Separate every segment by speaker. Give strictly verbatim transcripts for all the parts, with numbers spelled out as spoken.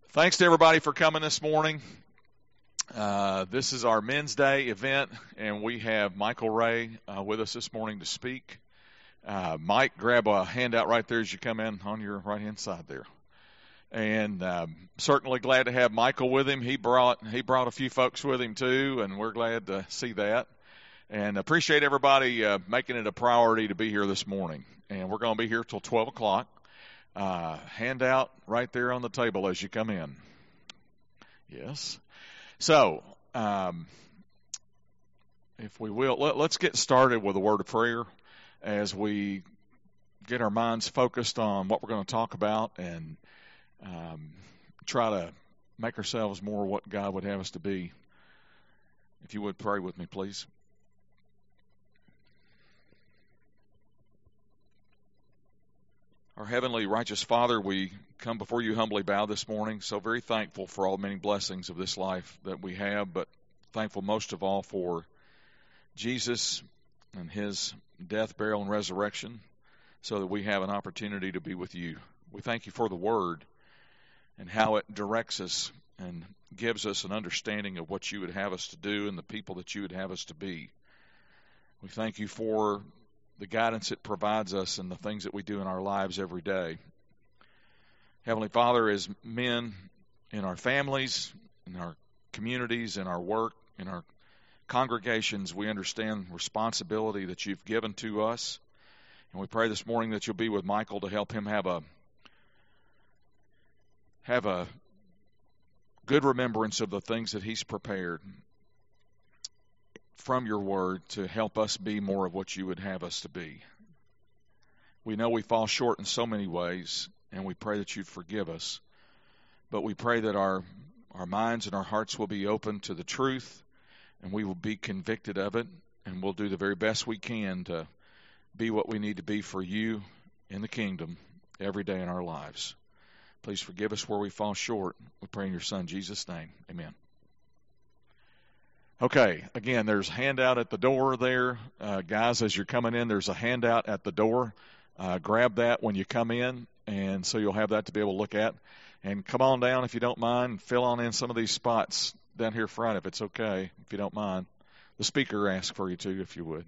Speaker 1: Thanks to everybody for coming this morning. Uh, this is our Men's Day event, and we have Michael Ray uh, with us this morning to speak. Uh, Mike, grab a handout right there as you come in on your right-hand side there. And um, certainly glad to have Michael with him. He brought he brought a few folks with him too, and we're glad to see that. And appreciate everybody uh, making it a priority to be here this morning. And we're going to be here till twelve o'clock. Uh, handout right there on the table as you come in. Yes. So, um, if we will, let, let's get started with a word of prayer as we get our minds focused on what we're going to talk about and um, try to make ourselves more what God would have us to be. If you would pray with me, please. Our heavenly righteous Father, we come before you humbly bow this morning, so very thankful for all the many blessings of this life that we have, but thankful most of all for Jesus and his death, burial, and resurrection, so that we have an opportunity to be with you. We thank you for the Word and how it directs us and gives us an understanding of what you would have us to do and the people that you would have us to be. We thank you for the guidance it provides us and the things that we do in our lives every day. Heavenly Father, as men in our families, in our communities, in our work, in our congregations, we understand responsibility that you've given to us. And we pray this morning that you'll be with Michael to help him have a have a good remembrance of the things that he's prepared from your word to help us be more of what you would have us to be. We know we fall short in so many ways, and we pray that you'd forgive us. But we pray that our, our minds and our hearts will be open to the truth, and we will be convicted of it, and we'll do the very best we can to be what we need to be for you in the kingdom every day in our lives. Please forgive us where we fall short. We pray in your Son, Jesus' name. Amen. Okay, again, there's a handout at the door there. Uh, guys, as you're coming in, there's a handout at the door. Uh, grab that when you come in, and so you'll have that to be able to look at. And come on down if you don't mind. Fill on in some of these spots down here front if it's okay, if you don't mind. The speaker asked for you too, if you would.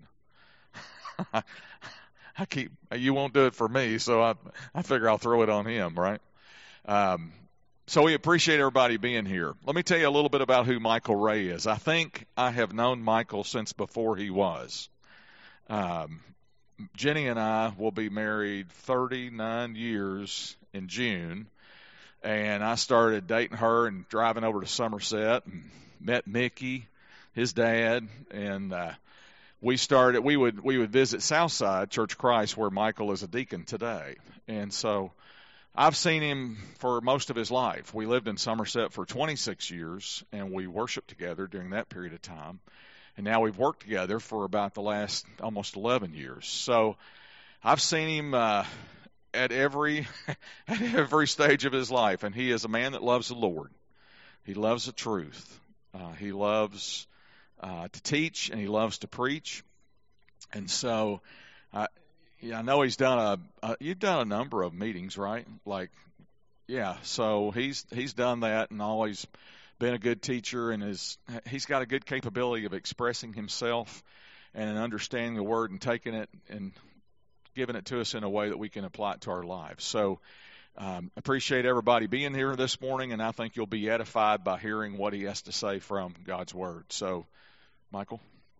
Speaker 1: I keep, you won't do it for me, so I, I figure I'll throw it on him, right? Um, So we appreciate everybody being here. Let me tell you a little bit about who Michael Ray is. I think I have known Michael since before he was. Um, Jenny and I will be married thirty-nine years in June, and I started dating her and driving over to Somerset and met Mickey, his dad, and uh, we started. We would we would visit Southside Church of Christ, where Michael is a deacon today, and so I've seen him for most of his life. We lived in Somerset for twenty-six years, and we worshiped together during that period of time. And now we've worked together for about the last almost eleven years. So I've seen him uh, at every at every stage of his life, and he is a man that loves the Lord. He loves the truth. Uh, he loves uh, to teach, and he loves to preach. And so uh, Yeah, I know he's done a, uh, you've done a number of meetings, right? Like, yeah, so he's he's done that and always been a good teacher, and is he's got a good capability of expressing himself and understanding the word and taking it and giving it to us in a way that we can apply it to our lives. So um, appreciate everybody being here this morning, and I think you'll be edified by hearing what he has to say from God's word. So, Michael.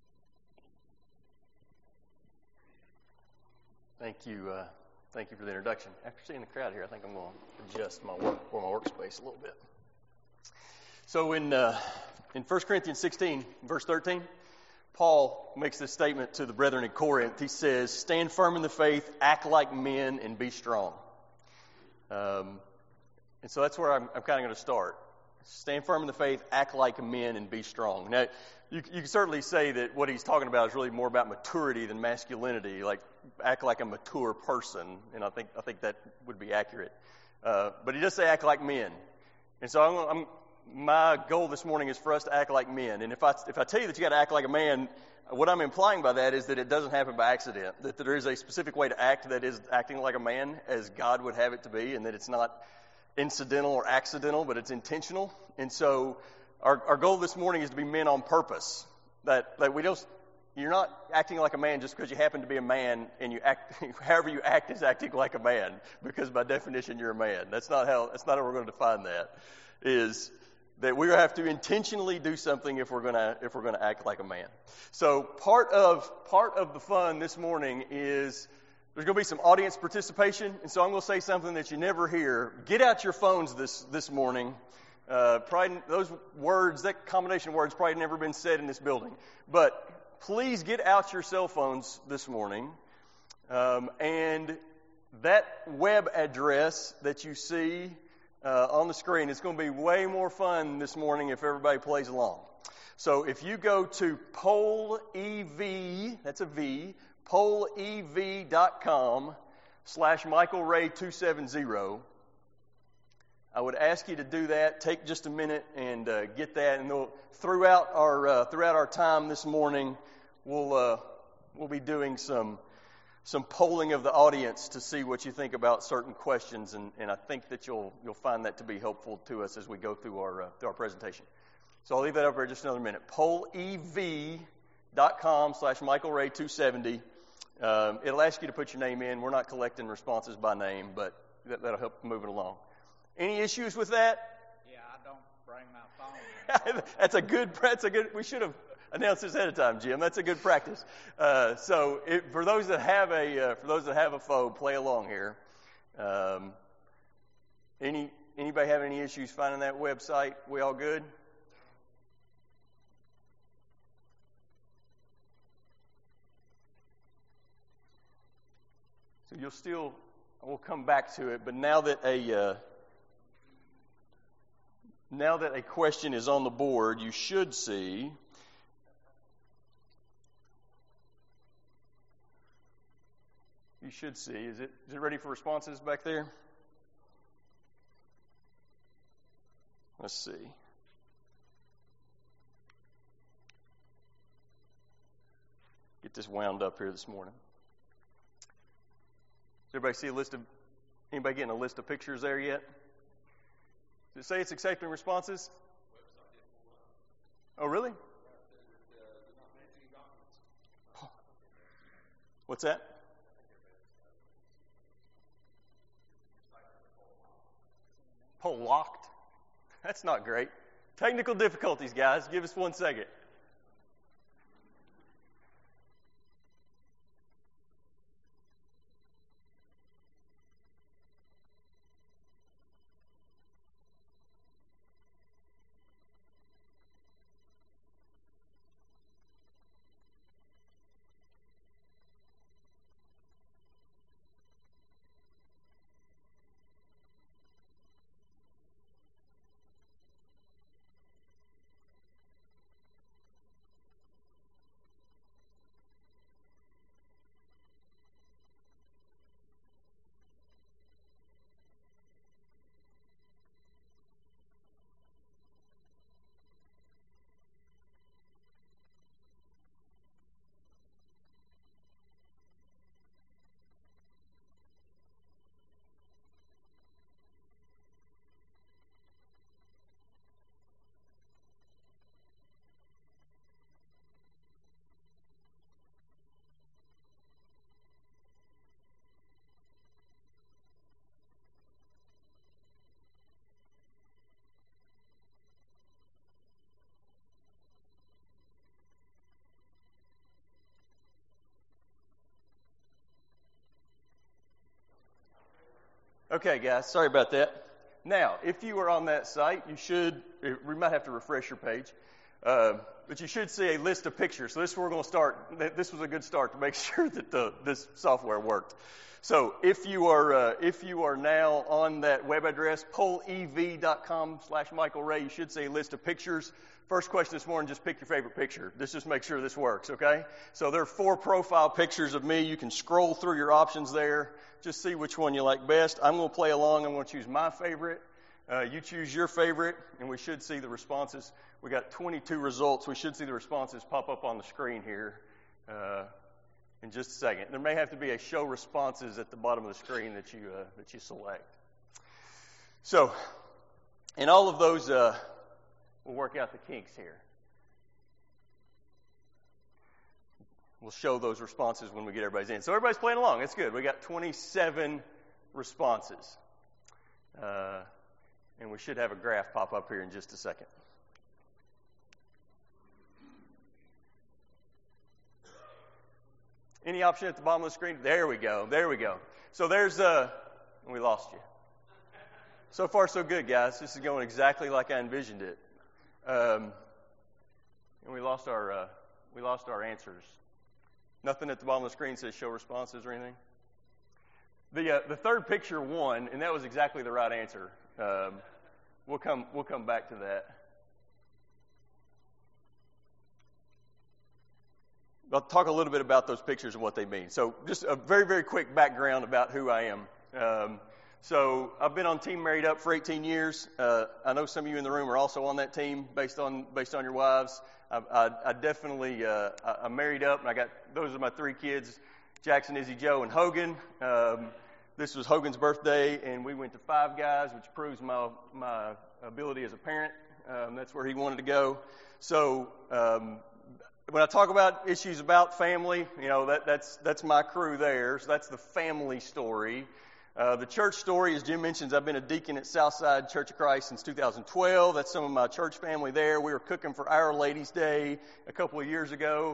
Speaker 2: Thank you. Uh, thank you for the introduction. After seeing the crowd here, I think I'm going to adjust my work or my workspace a little bit. So in uh, in First Corinthians sixteen, verse thirteen, Paul makes this statement to the brethren in Corinth. He says, "Stand firm in the faith, act like men, and be strong." Um, and so that's where I'm, I'm kind of going to start. Stand firm in the faith, act like men, and be strong. Now, you, you can certainly say that what he's talking about is really more about maturity than masculinity, like act like a mature person, and I think I think that would be accurate. Uh, but he does say act like men. And so I'm, I'm, my goal this morning is for us to act like men. And if I if I tell you that you got to act like a man, what I'm implying by that is that it doesn't happen by accident, that there is a specific way to act that is acting like a man as God would have it to be, and that it's not incidental or accidental, but it's intentional. And so our, our goal this morning is to be men on purpose. That, that we don't, you're not acting like a man just because you happen to be a man, and you act, however you act is acting like a man, because by definition you're a man. That's not how, that's not how we're going to define that, is that we have to intentionally do something if we're going to, if we're going to act like a man. So part of, part of the fun this morning is there's going to be some audience participation, and so I'm going to say something that you never hear. Get out your phones this, this morning. Uh, probably those words, that combination of words, probably never been said in this building. But please get out your cell phones this morning, um, and that web address that you see uh, on the screen is going to be way more fun this morning if everybody plays along. So if you go to polev, that's a V, polev.com slash Michael Ray two seventy. I would ask you to do that. Take just a minute and uh, get that. And we'll, throughout our uh, throughout our time this morning, we'll uh, we'll be doing some some polling of the audience to see what you think about certain questions, and, and I think that you'll you'll find that to be helpful to us as we go through our uh, through our presentation. So I'll leave that up there just another minute. polev.com slash Michael Ray two seventy. Um, it'll ask you to put your name in. We're not collecting responses by name, but that, that'll help move it along. Any issues with that?
Speaker 3: Yeah, I don't bring my phone.
Speaker 2: That's a good. That's a good. We should have announced this ahead of time, Jim. That's a good practice. Uh, so, it, for those that have a uh, for those that have a phone, play along here. Um, any anybody have any issues finding that website? We all good? So you'll still. We'll come back to it, but now that a uh, Now that a question is on the board, you should see you should see, is it is it ready for responses back there? Let's see. Get this wound up here this morning. Does everybody see a list of, anybody getting a list of pictures there yet? Does it say it's accepting responses? Oh, really? What's that? Poll locked? That's not great. Technical difficulties, guys. Give us one second. Okay, guys, sorry about that. Now, if you are on that site, you should, we might have to refresh your page, uh, but you should see a list of pictures. So this is where we're going to start. This was a good start to make sure that the, this software worked. So if you are uh, if you are now on that web address, polev.com slash Michael Ray, you should see a list of pictures. First question this morning, just pick your favorite picture. Let's just make sure this works, okay? So there are four profile pictures of me. You can scroll through your options there. Just see which one you like best. I'm going to play along. I'm going to choose my favorite. Uh, you choose your favorite, and we should see the responses. We got twenty-two results. We should see the responses pop up on the screen here uh, in just a second. There may have to be a show responses at the bottom of the screen that you uh, that you select. So, in all of those, uh, we'll work out the kinks here. We'll show those responses when we get everybody's in. So everybody's playing along. That's good. We got twenty-seven responses. Uh, and we should have a graph pop up here in just a second. Any option at the bottom of the screen? There we go. There we go. So there's, uh, we lost you. So far, so good, guys. This is going exactly like I envisioned it. Um, and we lost our, uh, we lost our answers. Nothing at the bottom of the screen says show responses or anything. The uh, the third picture won, and that was exactly the right answer. Um, we'll come we'll come back to that. I'll talk a little bit about those pictures and what they mean. So just a very, very quick background about who I am. Um, so I've been on Team Married Up for eighteen years. Uh, I know some of you in the room are also on that team based on based on your wives. I, I, I definitely, uh, I, I'm married up, and I got, those are my three kids, Jackson, Izzy, Joe, and Hogan. Um, this was Hogan's birthday, and we went to Five Guys, which proves my my ability as a parent. Um, that's where he wanted to go. So um, when I talk about issues about family, you know, that, that's that's my crew there. So that's the family story. Uh, the church story, as Jim mentions, I've been a deacon at Southside Church of Christ since two thousand twelve. That's some of my church family there. We were cooking for Our Lady's Day a couple of years ago.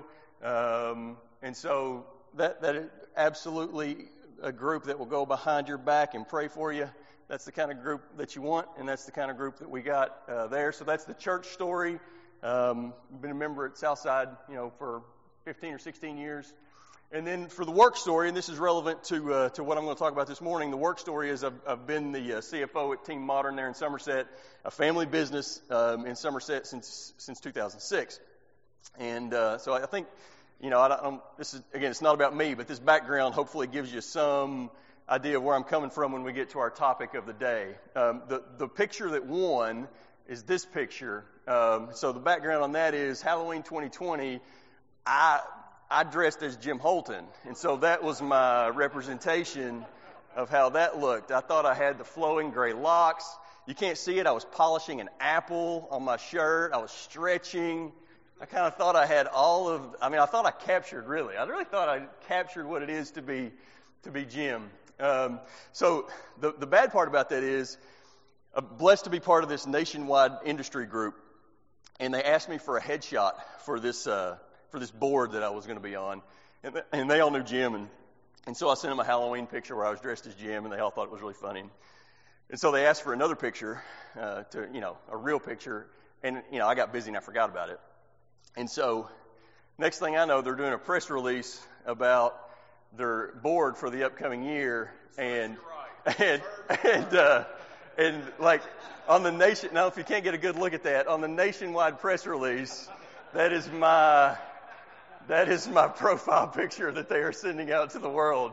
Speaker 2: Um, and so that that is absolutely a group that will go behind your back and pray for you. That's the kind of group that you want, and that's the kind of group that we got uh, there. So that's the church story. Um, I've been a member at Southside, you know, for fifteen or sixteen years. And then for the work story, and this is relevant to uh, to what I'm going to talk about this morning, the work story is I've, I've been the uh, C F O at Team Modern there in Somerset, a family business um, in Somerset since since two thousand six. And uh, so I think, you know, I don't, this is, again, it's not about me, but this background hopefully gives you some idea of where I'm coming from when we get to our topic of the day. Um, the, the picture that won is this picture. Um, so the background on that is Halloween twenty twenty, I... I dressed as Jim Holton, and so that was my representation of how that looked. I thought I had the flowing gray locks. You can't see it. I was polishing an apple on my shirt. I was stretching. I kind of thought I had all of, I mean, I thought I captured, really. I really thought I captured what it is to be to be Jim. Um, so the, the bad part about that is, I'm blessed to be part of this nationwide industry group, and they asked me for a headshot for this uh for this board that I was going to be on. And, th- and they all knew Jim. And, and so I sent them a Halloween picture where I was dressed as Jim, and they all thought it was really funny. And so they asked for another picture, uh, to, you know, a real picture. And, you know, I got busy and I forgot about it. And so next thing I know, they're doing a press release about their board for the upcoming year. And, and, and, uh, and like on the nation, now if you can't get a good look at that, on the nationwide press release, that is my, That is my profile picture that they are sending out to the world,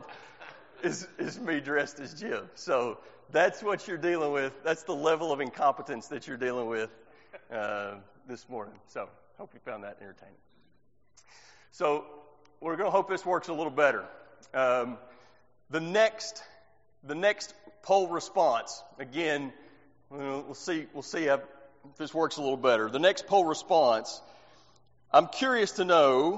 Speaker 2: is, is me dressed as Jim. So that's what you're dealing with. That's the level of incompetence that you're dealing with uh, this morning. So hope you found that entertaining. So we're going to hope this works a little better. Um, the next, the next poll response, again, we'll see, we'll see if this works a little better. The next poll response, I'm curious to know,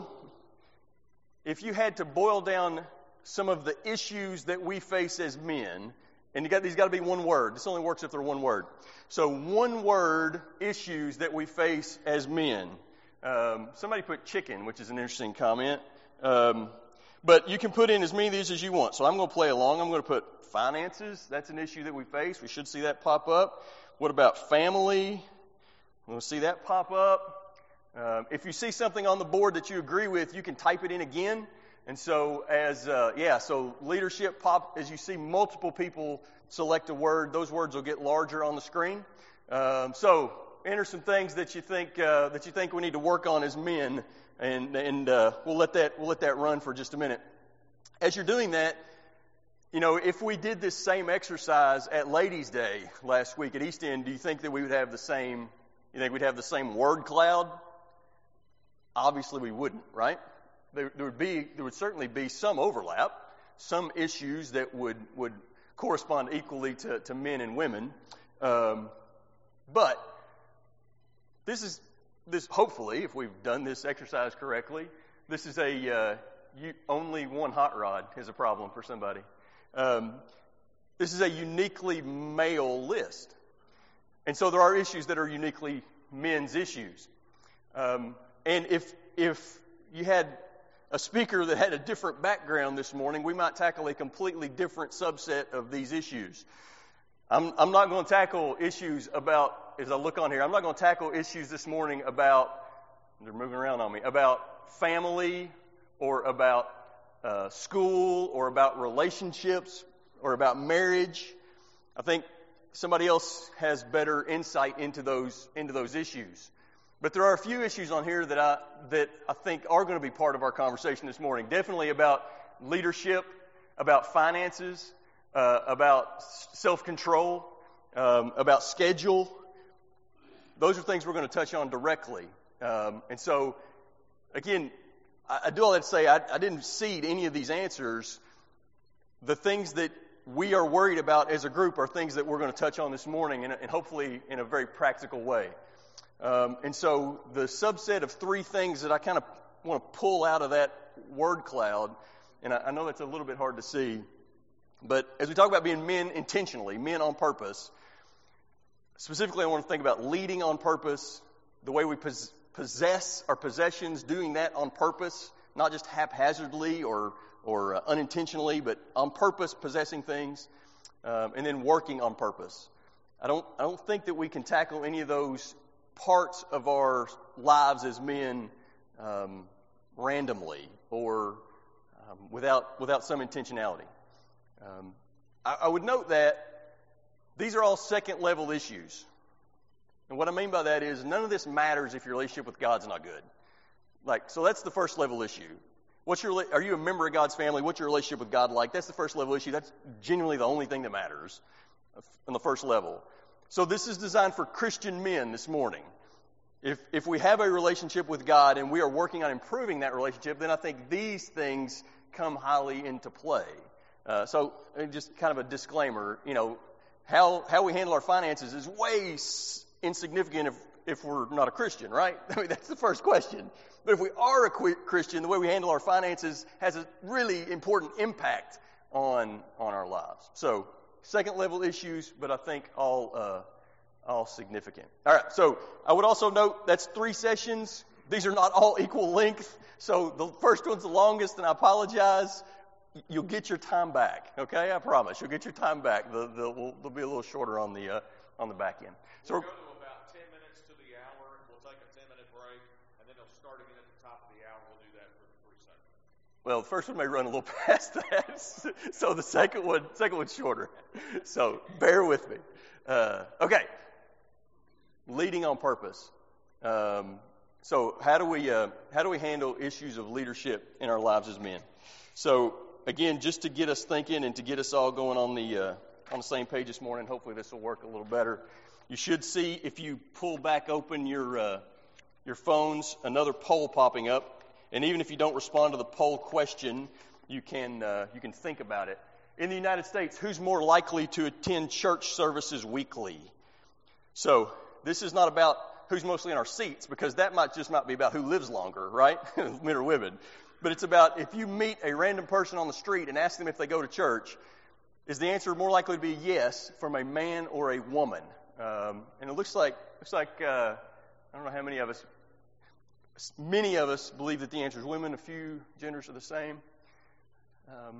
Speaker 2: if you had to boil down some of the issues that we face as men, and you got, these got to be one word. This only works if they're one word. So one word issues that we face as men. Um, somebody put chicken, which is an interesting comment. Um, but you can put in as many of these as you want. So I'm going to play along. I'm going to put finances. That's an issue that we face. We should see that pop up. What about family? We'll see that pop up. Um, if you see something on the board that you agree with, you can type it in again. And so as, uh, yeah, so leadership pop, as you see multiple people select a word, those words will get larger on the screen. Um, so enter some things that you think, uh, that you think we need to work on as men, and, and, uh, we'll let that, we'll let that run for just a minute. As you're doing that, you know, if we did this same exercise at Ladies' Day last week at East End, do you think that we would have the same, you think we'd have the same word cloud? Obviously we wouldn't, right? There, there would be, there would certainly be some overlap, some issues that would, would correspond equally to, to men and women. Um, but this is this. Hopefully, if we've done this exercise correctly, this is a uh, you, only one hot rod is a problem for somebody. Um, this is a uniquely male list, and so there are issues that are uniquely men's issues. Um, and if if you had a speaker that had a different background this morning, we might tackle a completely different subset of these issues. I'm, I'm not going to tackle issues about, as I look on here, I'm not going to tackle issues this morning about, they're moving around on me, about family or about uh, school or about relationships or about marriage. I think somebody else has better insight into those into those issues. But there are a few issues on here that I that I think are going to be part of our conversation this morning. Definitely about leadership, about finances, uh, about self-control, um, about schedule. Those are things we're going to touch on directly. Um, and so, again, I, I do all that to say I, I didn't seed any of these answers. The things that we are worried about as a group are things that we're going to touch on this morning, and, and hopefully in a very practical way. Um, and so the subset of three things that I kind of want to pull out of that word cloud, and I, I know that's a little bit hard to see, but as we talk about being men intentionally, men on purpose, specifically I want to think about leading on purpose, the way we pos- possess our possessions, doing that on purpose, not just haphazardly or, or uh, unintentionally, but on purpose possessing things, um, and then working on purpose. I don't, I don't think that we can tackle any of those parts of our lives as men um, randomly or um, without without some intentionality. Um, I, I would note that these are all second level issues, and what I mean by that is none of this matters if your relationship with God's not good. Like, so that's the first level issue. What's your are you a member of God's family? What's your relationship with God like? That's the first level issue. That's genuinely the only thing that matters on the first level. So this is designed for Christian men this morning. If if we have a relationship with God and we are working on improving that relationship, then I think these things come highly into play. Uh, so just kind of a disclaimer, you know, how how we handle our finances is way s- insignificant if, if we're not a Christian, right? I mean, that's the first question. But if we are a qu- Christian, the way we handle our finances has a really important impact on on our lives. So second level issues, but I think all uh, all significant. All right, so I would also note that's three sessions. These are not all equal length. So the first one's the longest, and I apologize. You'll get your time back, okay? I promise. You'll get your time back. The, the, we'll, they'll be a little shorter on the uh, on the back end. So
Speaker 1: we'll go to about ten minutes to the hour. We'll take a ten-minute break, and then they'll start again at the top of the hour. We'll do that for the three seconds.
Speaker 2: Well, the first one may run a little past that, so the second one, second one's shorter. So bear with me. Uh, okay, leading on purpose. Um, so how do we uh, how do we handle issues of leadership in our lives as men? So again, just to get us thinking and to get us all going on the uh, on the same page this morning, hopefully this will work a little better. You should see, if you pull back open your uh, your phones, another poll popping up. And even if you don't respond to the poll question, you can uh, you can think about it. In the United States, who's more likely to attend church services weekly? So this is not about who's mostly in our seats, because that might just not be about who lives longer, right? Men or women. But it's about if you meet a random person on the street and ask them if they go to church, is the answer more likely to be yes from a man or a woman? Um, and it looks like looks like uh, I don't know how many of us. Many of us believe that the answer is women. A few genders are the same. Um,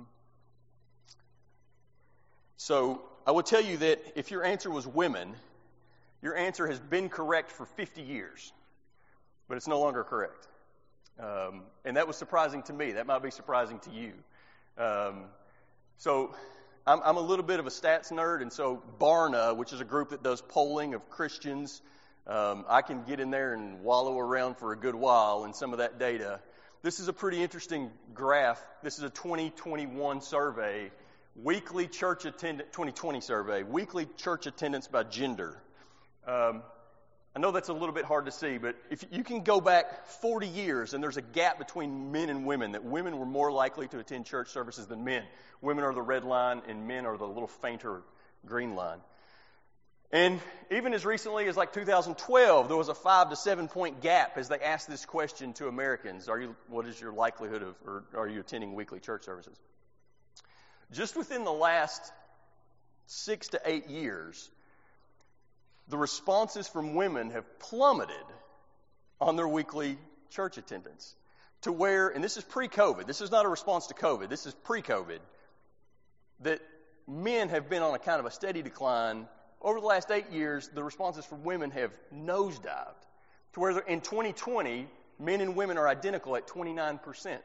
Speaker 2: so I will tell you that if your answer was women, your answer has been correct for fifty years, but it's no longer correct. Um, and that was surprising to me. That might be surprising to you. Um, so I'm, I'm a little bit of a stats nerd, and so Barna, which is a group that does polling of Christians, Um, I can get in there and wallow around for a good while in some of that data. This is a pretty interesting graph. This is a twenty twenty-one survey, weekly church attendance, twenty twenty survey, weekly church attendance by gender. Um, I know that's a little bit hard to see, but if you can go back forty years and there's a gap between men and women, that women were more likely to attend church services than men. Women are the red line and men are the little fainter green line. And even as recently as like two thousand twelve, there was a five to seven point gap as they asked this question to Americans. Are you, what is your likelihood of, or are you attending weekly church services? Just within the last six to eight years, the responses from women have plummeted on their weekly church attendance to where, and this is pre-COVID, this is not a response to COVID, this is pre-COVID, that men have been on a kind of a steady decline. Over the last eight years, the responses from women have nosedived to where in twenty twenty, men and women are identical at twenty-nine percent.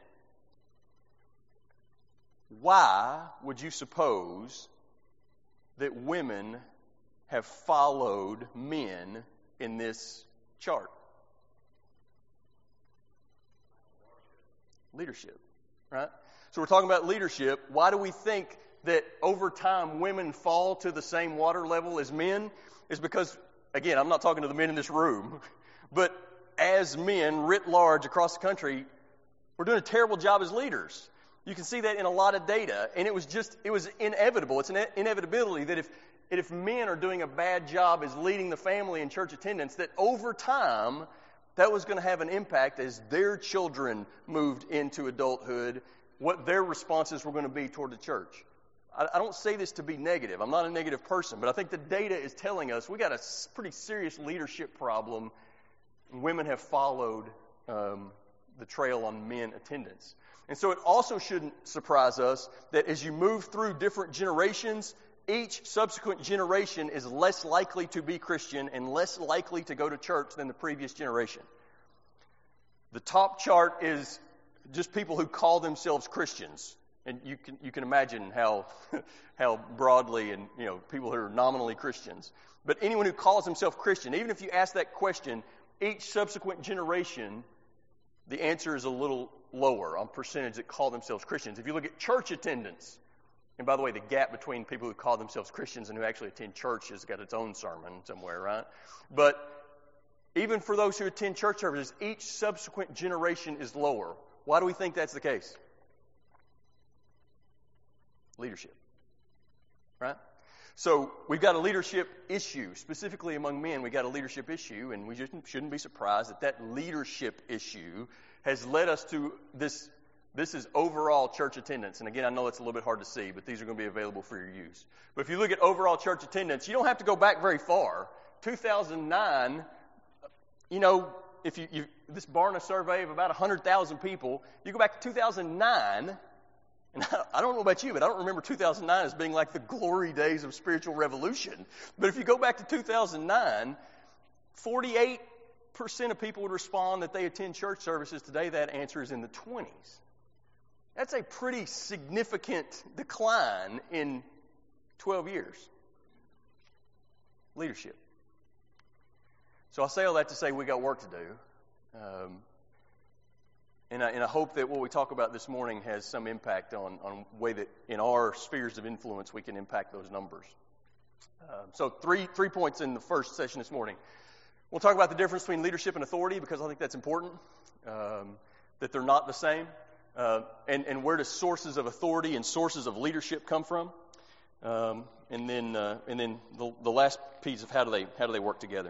Speaker 2: Why would you suppose that women have followed men in this chart? Leadership, right? So we're talking about leadership. Why do we think that over time women fall to the same water level as men? Is because, again, I'm not talking to the men in this room, but as men writ large across the country, we're doing a terrible job as leaders. You can see that in a lot of data, and it was just, it was inevitable. It's an inevitability that if, if men are doing a bad job as leading the family in church attendance, that over time, that was going to have an impact as their children moved into adulthood, what their responses were going to be toward the church. I, I don't say this to be negative. I'm not a negative person, but I think the data is telling us we got a pretty serious leadership problem. Women have followed um, the trail on men attendance. And so it also shouldn't surprise us that as you move through different generations, each subsequent generation is less likely to be Christian and less likely to go to church than the previous generation. The top chart is just people who call themselves Christians. And you can you can imagine how how broadly, and you know, people who are nominally Christians. But anyone who calls himself Christian, even if you ask that question, each subsequent generation, the answer is a little lower on percentage that call themselves Christians. If you look at church attendance, and by the way, the gap between people who call themselves Christians and who actually attend church has got its own sermon somewhere, right? But even for those who attend church services, each subsequent generation is lower. Why do we think that's the case? Leadership, right? So we've got a leadership issue, specifically among men. We've got a leadership issue, and we just shouldn't be surprised that that leadership issue has led us to this. This is overall church attendance. And again, I know it's a little bit hard to see, but these are going to be available for your use. But if you look at overall church attendance, you don't have to go back very far. two thousand nine, you know, if you, you this Barna survey of about one hundred thousand people, you go back to two thousand nine, and I don't know about you, but I don't remember two thousand nine as being like the glory days of spiritual revolution. But if you go back to two thousand nine, forty-eight percent of people would respond that they attend church services. Today, that answer is in the twenties. That's a pretty significant decline in twelve years. Leadership. So I say all that to say we got work to do. Um, and, I, and I hope that what we talk about this morning has some impact on, on the way that in our spheres of influence we can impact those numbers. Um, so three, three points in the first session this morning. We'll talk about the difference between leadership and authority because I think that's important, um, that they're not the same. Uh, and, and where do sources of authority and sources of leadership come from? Um, and then, uh, and then the, the last piece of how do they how do they work together?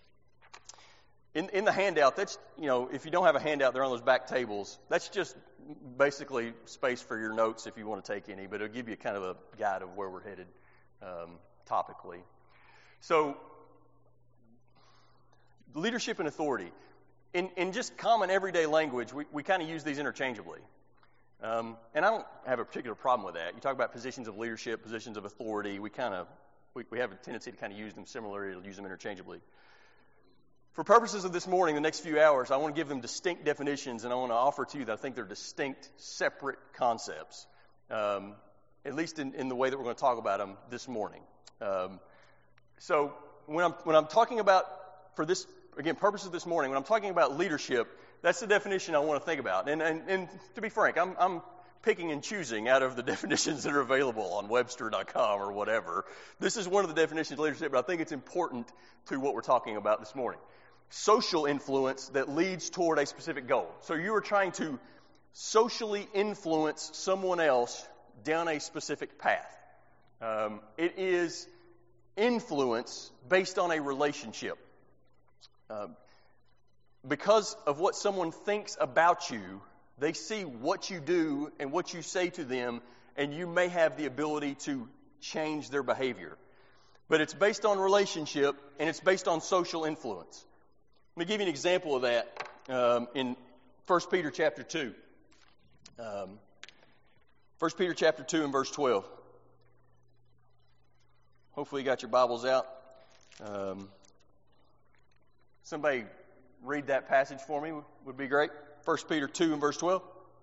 Speaker 2: In in the handout, that's you know if you don't have a handout, they're on those back tables. That's just basically space for your notes if you want to take any, but it'll give you kind of a guide of where we're headed um, topically. So, leadership and authority. In, in just common everyday language, we, we kind of use these interchangeably. Um, and I don't have a particular problem with that. You talk about positions of leadership, positions of authority. We kind of, we, we have a tendency to kind of use them similarly, to use them interchangeably. For purposes of this morning, the next few hours, I want to give them distinct definitions, and I want to offer to you that I think they're distinct, separate concepts, um, at least in, in the way that we're going to talk about them this morning. Um, so when I'm when I'm talking about, for this, again, purposes this morning, when I'm talking about leadership, that's the definition I want to think about. And, and, and to be frank, I'm, I'm picking and choosing out of the definitions that are available on Webster dot com or whatever. This is one of the definitions of leadership, but I think it's important to what we're talking about this morning. Social influence that leads toward a specific goal. So you are trying to socially influence someone else down a specific path. Um, it is influence based on a relationship. Uh, because of what someone thinks about you, they see what you do and what you say to them, and you may have the ability to change their behavior. But it's based on relationship, and it's based on social influence. Let me give you an example of that um, in First Peter chapter two. Um, First Peter chapter two and verse twelve. Hopefully you got your Bibles out. Um, somebody read that passage for me would be great. First Peter two and verse twelve.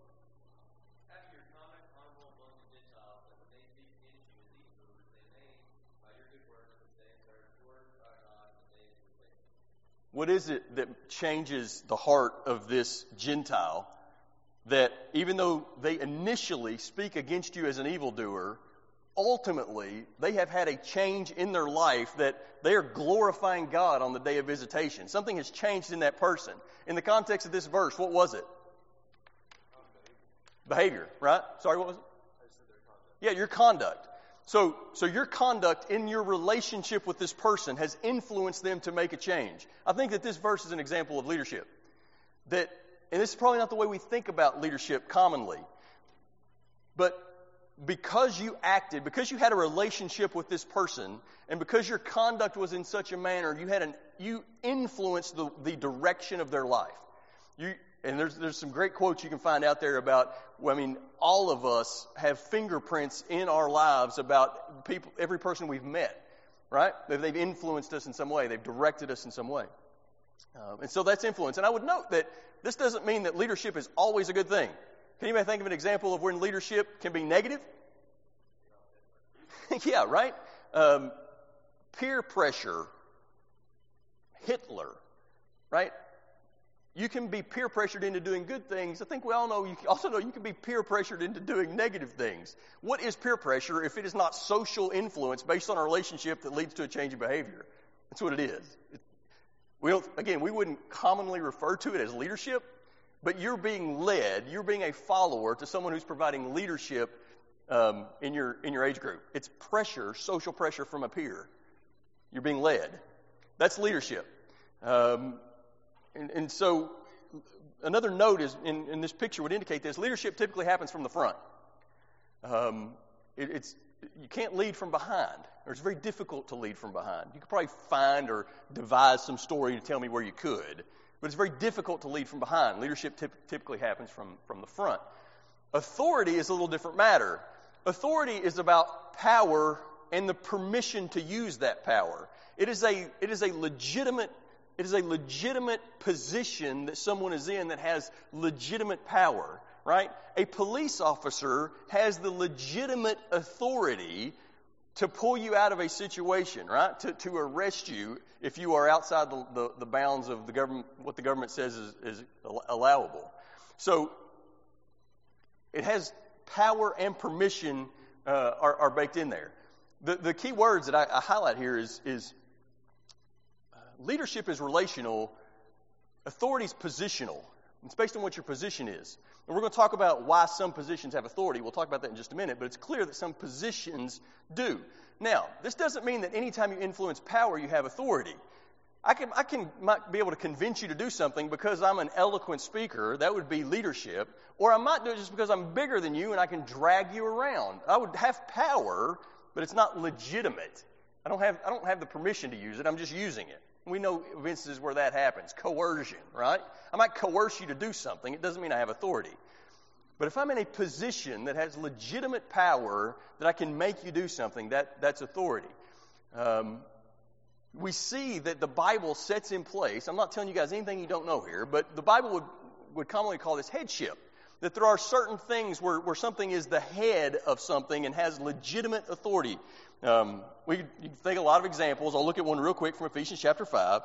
Speaker 2: What is it that changes the heart of this Gentile that even though they initially speak against you as an evildoer, ultimately they have had a change in their life that they are glorifying God on the day of visitation? Something has changed in that person. In the context of this verse, what was it? Behavior, right? Sorry, what was it? Yeah, your conduct. So, so your conduct in your relationship with this person has influenced them to make a change. I think that this verse is an example of leadership. That, and this is probably not the way we think about leadership commonly, but because you acted, because you had a relationship with this person, and because your conduct was in such a manner, you had an you influenced the, the direction of their life. You and there's there's some great quotes you can find out there about. I mean, all of us have fingerprints in our lives about people, every person we've met, right? They've influenced us in some way. They've directed us in some way, um, and so that's influence. And I would note that this doesn't mean that leadership is always a good thing. Can anybody think of an example of when leadership can be negative? Yeah, right? Um, peer pressure, Hitler, right? You can be peer pressured into doing good things. I think we all know, you also know you can be peer pressured into doing negative things. What is peer pressure if it is not social influence based on a relationship that leads to a change in behavior? That's what it is. It, we don't, again, we wouldn't commonly refer to it as leadership, but you're being led, you're being a follower to someone who's providing leadership um, in your in your age group. It's pressure, social pressure from a peer. You're being led. That's leadership. Um, and, and so another note is in, in this picture would indicate this. Leadership typically happens from the front. Um, it, it's you can't lead from behind, or it's very difficult to lead from behind. You could probably find or devise some story to tell me where you could. But it's very difficult to lead from behind. Leadership typ- typically happens from, from the front. Authority is a little different matter. Authority is about power and the permission to use that power. It is a it is a legitimate it is a legitimate position that someone is in that has legitimate power, right? A police officer has the legitimate authority to pull you out of a situation, right? To to arrest you if you are outside the, the, the bounds of the government, what the government says is, is allowable. So it has power and permission uh, are, are baked in there. The the key words that I, I highlight here is is uh, leadership is relational, authority is positional. It's based on what your position is. And we're going to talk about why some positions have authority. We'll talk about that in just a minute, but it's clear that some positions do. Now, this doesn't mean that anytime you influence power, you have authority. I can, I can might be able to convince you to do something because I'm an eloquent speaker. That would be leadership. Or I might do it just because I'm bigger than you and I can drag you around. I would have power, but it's not legitimate. I don't have, I don't have the permission to use it. I'm just using it. We know of instances where that happens. Coercion, right? I might coerce you to do something. It doesn't mean I have authority. But if I'm in a position that has legitimate power that I can make you do something, that, that's authority. Um, we see that the Bible sets in place, I'm not telling you guys anything you don't know here, but the Bible would, would commonly call this headship. That there are certain things where, where something is the head of something and has legitimate authority. Um, we you can think a lot of examples. I'll look at one real quick from Ephesians chapter five,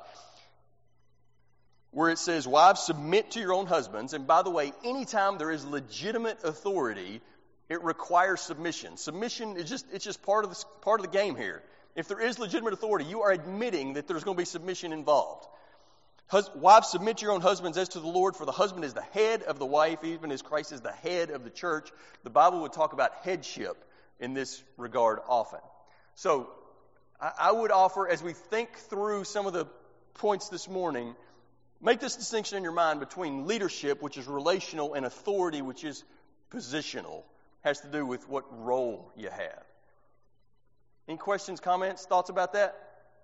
Speaker 2: where it says, "Wives, submit to your own husbands." And by the way, anytime there is legitimate authority, it requires submission. Submission is just it's just part of the part of the game here. If there is legitimate authority, you are admitting that there's going to be submission involved. Hus- Wives, submit to your own husbands as to the Lord, for the husband is the head of the wife, even as Christ is the head of the church. The Bible would talk about headship in this regard often. So, I, I would offer, as we think through some of the points this morning, make this distinction in your mind between leadership, which is relational, and authority, which is positional. Has to do with what role you have. Any questions, comments, thoughts about that?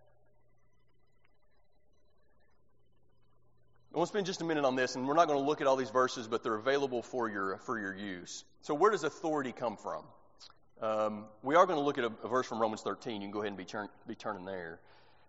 Speaker 2: I want to spend just a minute on this, and we're not going to look at all these verses, but they're available for your for your use. So where does authority come from? Um, we are going to look at a, a verse from Romans thirteen. You can go ahead and be, turn, be turning there.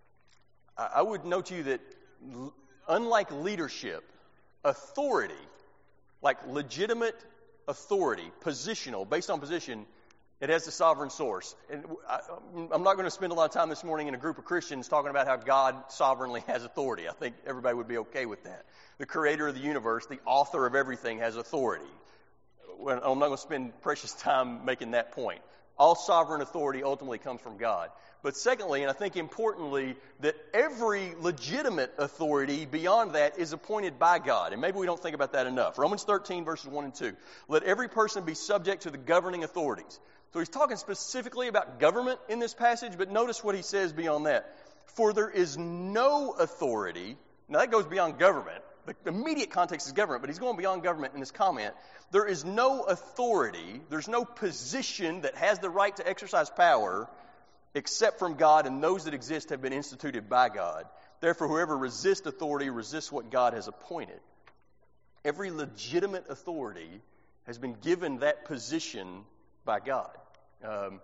Speaker 2: I, I would note to you that l- unlike leadership, authority, like legitimate authority, positional, based on position, it has a sovereign source. And I, I'm not going to spend a lot of time this morning in a group of Christians talking about how God sovereignly has authority. I think everybody would be okay with that. The creator of the universe, the author of everything, has authority. Well, I'm not going to spend precious time making that point. All sovereign authority ultimately comes from God. But secondly, and I think importantly, that every legitimate authority beyond that is appointed by God. And maybe we don't think about that enough. Romans thirteen, verses one and two. Let every person be subject to the governing authorities. So he's talking specifically about government in this passage, but notice what he says beyond that. For there is no authority. Now that goes beyond government. The immediate context is government, but he's going beyond government in this comment. There is no authority, there's no position that has the right to exercise power except from God, and those that exist have been instituted by God. Therefore, whoever resists authority resists what God has appointed. Every legitimate authority has been given that position by God. Um,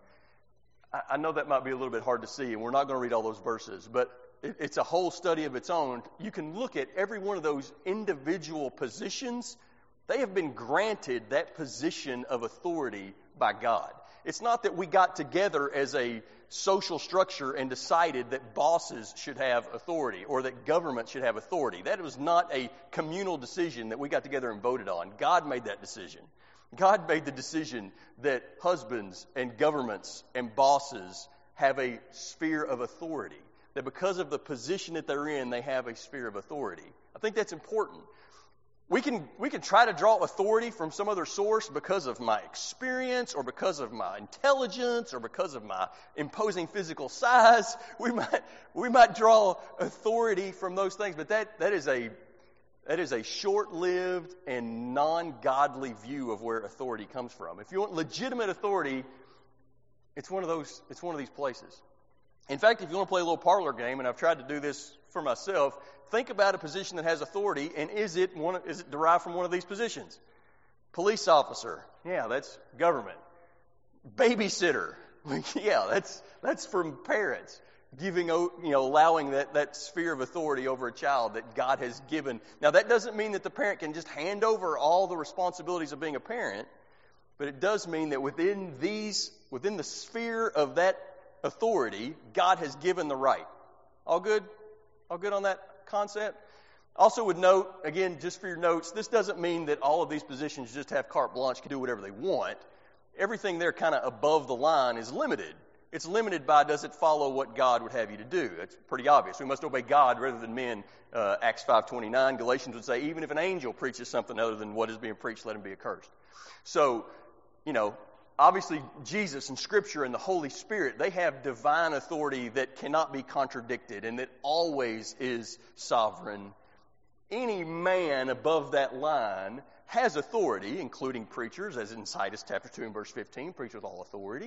Speaker 2: I, I know that might be a little bit hard to see, and we're not going to read all those verses, but it, it's a whole study of its own. You can look at every one of those individual positions. They have been granted that position of authority by God. It's not that we got together as a social structure and decided that bosses should have authority or that government should have authority. That was not a communal decision that we got together and voted on. God made that decision. God made the decision that husbands and governments and bosses have a sphere of authority. That because of the position that they're in, they have a sphere of authority. I think that's important. We can we can try to draw authority from some other source because of my experience or because of my intelligence or because of my imposing physical size. We might we might draw authority from those things, but that, that is a that is a short-lived and non-godly view of where authority comes from. If you want legitimate authority, it's one of those it's one of these places. In fact, if you want to play a little parlor game, and I've tried to do this for myself, think about a position that has authority, and is it one? Is it derived from one of these positions? Police officer, yeah, that's government. Babysitter, yeah, that's that's from parents giving, you know, allowing that that sphere of authority over a child that God has given. Now, that doesn't mean that the parent can just hand over all the responsibilities of being a parent, but it does mean that within these, within the sphere of that authority, God has given the right. All good? All good on that concept? Also would note, again, just for your notes, this doesn't mean that all of these positions just have carte blanche, can do whatever they want. Everything there kind of above the line is limited. It's limited by, does it follow what God would have you to do? It's pretty obvious. We must obey God rather than men. Uh, Acts five twenty-nine, Galatians would say, even if an angel preaches something other than what is being preached, let him be accursed. So, you know, obviously, Jesus and Scripture and the Holy Spirit, they have divine authority that cannot be contradicted and that always is sovereign. Any man above that line has authority, including preachers, as in Titus chapter two and verse fifteen, preach with all authority.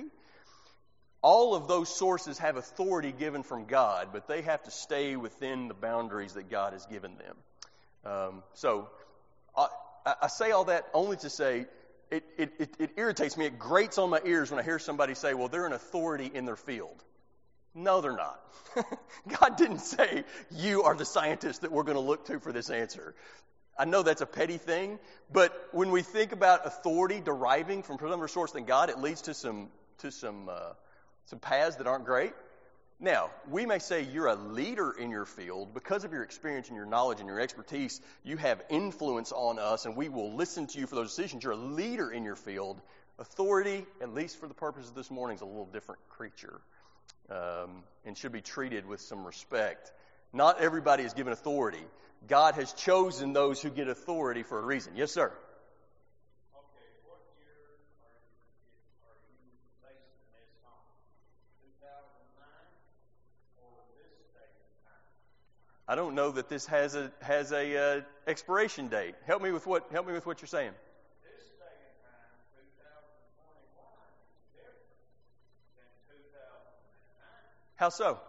Speaker 2: All of those sources have authority given from God, but they have to stay within the boundaries that God has given them. Um, so, I, I say all that only to say, It, it, it, it irritates me. It grates on my ears when I hear somebody say, well, they're an authority in their field. No, they're not. God didn't say, you are the scientist that we're going to look to for this answer. I know that's a petty thing, but when we think about authority deriving from some other source than God, it leads to some to some uh, some paths that aren't great. Now, we may say you're a leader in your field because of your experience and your knowledge and your expertise. You have influence on us, and we will listen to you for those decisions. You're a leader in your field. Authority, at least for the purpose of this morning, is a little different creature um, and should be treated with some respect. Not everybody is given authority. God has chosen those who get authority for a reason. Yes, sir. I don't know that this has a has a uh, expiration date. Help me with what help me with what you're saying.
Speaker 3: This day and time, two thousand twenty-one, is different than two thousand nine.
Speaker 2: How so?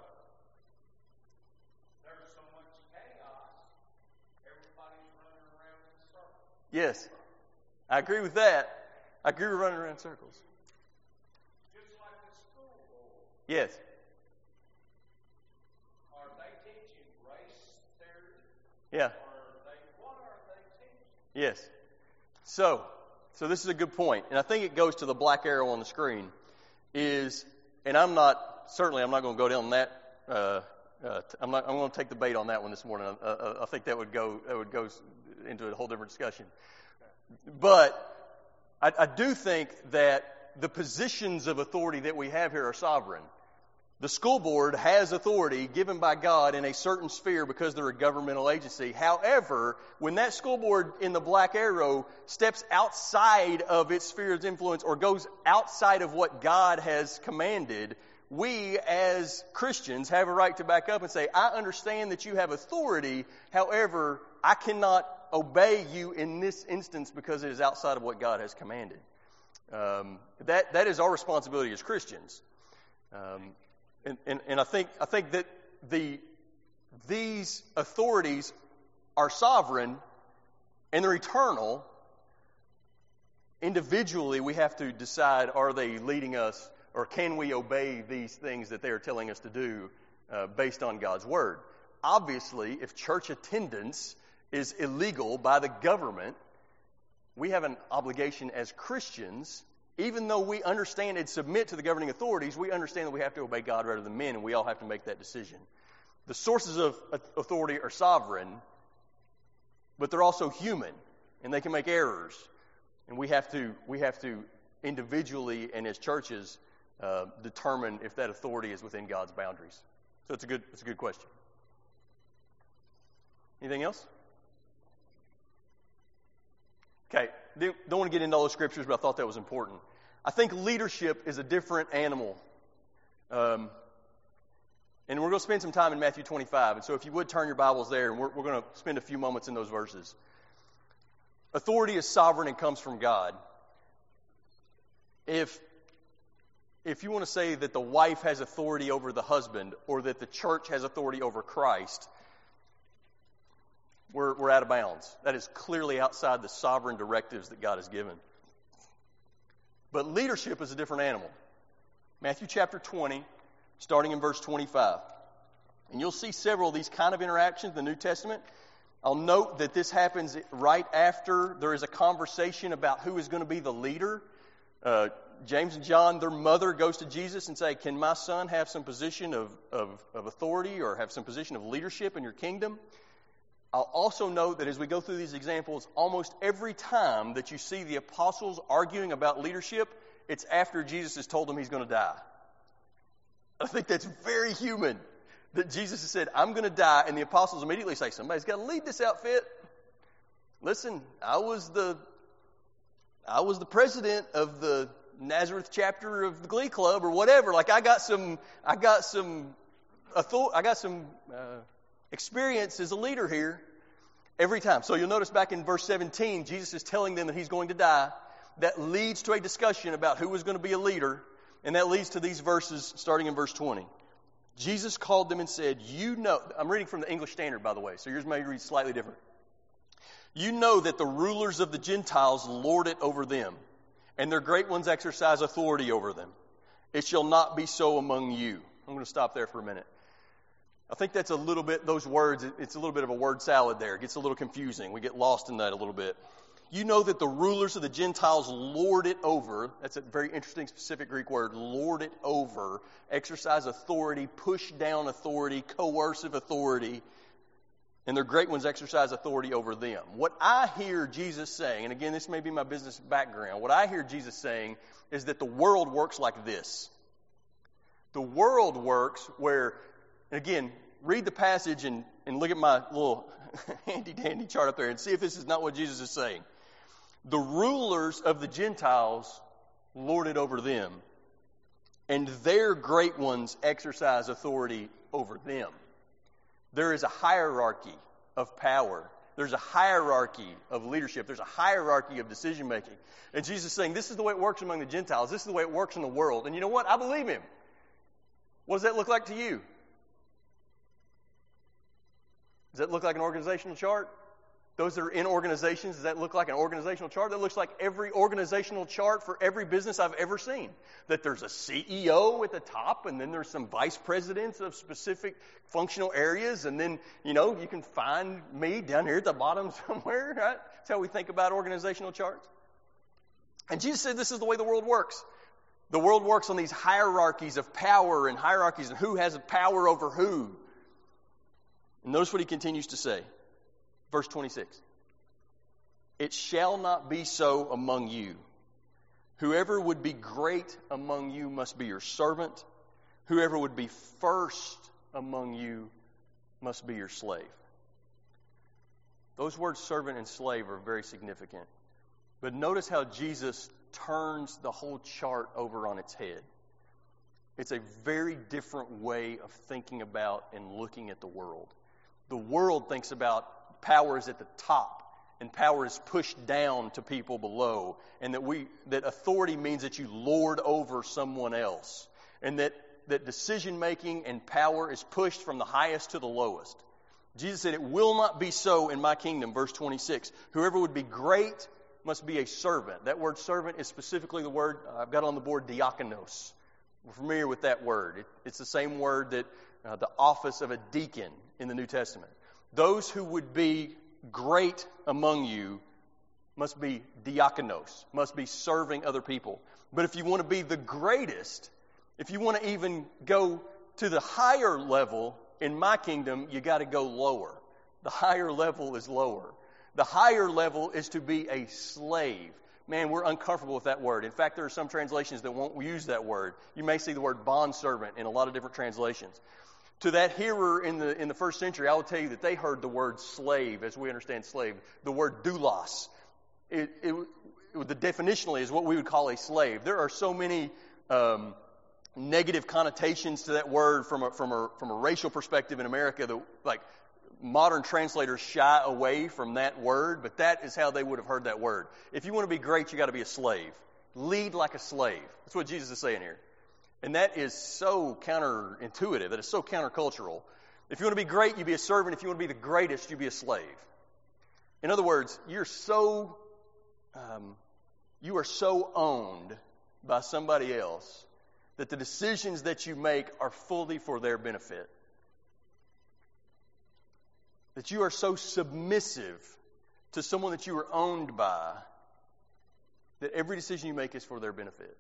Speaker 3: There's so much chaos. Everybody's running around in circles.
Speaker 2: Yes, I agree with that. I agree with running around in circles.
Speaker 3: Just like the school board.
Speaker 2: Yes.
Speaker 3: Are they teaching race theory?
Speaker 2: Yeah.
Speaker 3: Or are they, what are they teaching?
Speaker 2: Yes. So, so this is a good point, and I think it goes to the black arrow on the screen. Is, and I'm not certainly I'm not going to go down that. Uh, uh, I'm not. I'm going to take the bait on that one this morning. I, I, I think that would go that would go into a whole different discussion. But I, I do think that the positions of authority that we have here are sovereign. The school board has authority given by God in a certain sphere because they're a governmental agency. However, when that school board in the black arrow steps outside of its sphere of influence or goes outside of what God has commanded, we as Christians have a right to back up and say, I understand that you have authority. However, I cannot obey you in this instance because it is outside of what God has commanded. Um, that that is our responsibility as Christians. Um, And, and, and I think I think that the these authorities are sovereign and they're eternal. Individually, we have to decide: are they leading us, or can we obey these things that they are telling us to do uh, based on God's word? Obviously, if church attendance is illegal by the government, we have an obligation as Christians. Even though we understand and submit to the governing authorities, we understand that we have to obey God rather than men, and we all have to make that decision. The sources of authority are sovereign, but they're also human, and they can make errors. And we have to we have to individually and as churches uh, determine if that authority is within God's boundaries. So it's a good it's a good question. Anything else? Okay, don't want to get into all those scriptures, but I thought that was important. I think leadership is a different animal. Um, and we're going to spend some time in Matthew twenty-five. And so if you would turn your Bibles there, and we're, we're going to spend a few moments in those verses. Authority is sovereign and comes from God. If, if you want to say that the wife has authority over the husband, or that the church has authority over Christ, We're, we're out of bounds. That is clearly outside the sovereign directives that God has given. But leadership is a different animal. Matthew chapter twenty, starting in verse twenty-five. And you'll see several of these kind of interactions in the New Testament. I'll note that this happens right after there is a conversation about who is going to be the leader. Uh, James and John, their mother, goes to Jesus and say, can my son have some position of, of, of authority or have some position of leadership in your kingdom? I'll also note that as we go through these examples, almost every time that you see the apostles arguing about leadership, it's after Jesus has told them he's going to die. I think that's very human, that Jesus has said, I'm going to die, and the apostles immediately say, somebody's got to lead this outfit. Listen, I was the I was the president of the Nazareth chapter of the Glee Club or whatever. Like I got some I got some author- I got some uh, experience as a leader here every time. So you'll notice back in verse seventeen, Jesus is telling them that he's going to die. That leads to a discussion about who is going to be a leader, and that leads to these verses starting in verse twenty. Jesus called them and said, you know, I'm reading from the English Standard, by the way, so yours may read slightly different. You know that the rulers of the Gentiles lord it over them, and their great ones exercise authority over them. It shall not be so among you. I'm going to stop there for a minute. I think that's a little bit, those words, it's a little bit of a word salad there. It gets a little confusing. We get lost in that a little bit. You know that the rulers of the Gentiles lord it over. That's a very interesting, specific Greek word, lord it over. Exercise authority, push down authority, coercive authority. And their great ones exercise authority over them. What I hear Jesus saying, and again, this may be my business background, what I hear Jesus saying is that the world works like this. The world works where, and again, read the passage and, and look at my little handy-dandy chart up there and see if this is not what Jesus is saying. The rulers of the Gentiles lord it over them, and their great ones exercise authority over them. There is a hierarchy of power. There's a hierarchy of leadership. There's a hierarchy of decision making. And Jesus is saying, this is the way it works among the Gentiles. This is the way it works in the world. And you know what? I believe him. What does that look like to you? Does that look like an organizational chart? Those that are in organizations, does that look like an organizational chart? That looks like every organizational chart for every business I've ever seen. That there's a C E O at the top, and then there's some vice presidents of specific functional areas, and then, you know, you can find me down here at the bottom somewhere, right? That's how we think about organizational charts. And Jesus said this is the way the world works. The world works on these hierarchies of power and hierarchies of who has power over who. And notice what he continues to say. Verse twenty-six. It shall not be so among you. Whoever would be great among you must be your servant. Whoever would be first among you must be your slave. Those words servant and slave are very significant. But notice how Jesus turns the whole chart over on its head. It's a very different way of thinking about and looking at the world. The world thinks about power is at the top, and power is pushed down to people below, and that we that authority means that you lord over someone else, and that, that decision-making and power is pushed from the highest to the lowest. Jesus said, it will not be so in my kingdom, verse twenty-six. Whoever would be great must be a servant. That word servant is specifically the word, uh, I've got on the board, diakonos. We're familiar with that word. It, it's the same word that uh, the office of a deacon in the New Testament. Those who would be great among you must be diakonos, must be serving other people. But if you want to be the greatest, if you want to even go to the higher level in my kingdom, you got to go lower. The higher level is lower. The higher level is to be a slave. Man, we're uncomfortable with that word. In fact, there are some translations that won't use that word. You may see the word bondservant in a lot of different translations. To that hearer in the in the first century, I will tell you that they heard the word slave, as we understand slave, the word doulos. It, it, it, the definitionally is what we would call a slave. There are so many um, negative connotations to that word from a, from a from a racial perspective in America that, like, modern translators shy away from that word, but that is how they would have heard that word. If you want to be great, you got to be a slave. Lead like a slave. That's what Jesus is saying here. And that is so counterintuitive. That is so countercultural. If you want to be great, you be a servant. If you want to be the greatest, you be a slave. In other words, you're so um, you are so owned by somebody else that the decisions that you make are fully for their benefit. That you are so submissive to someone that you are owned by that every decision you make is for their benefit.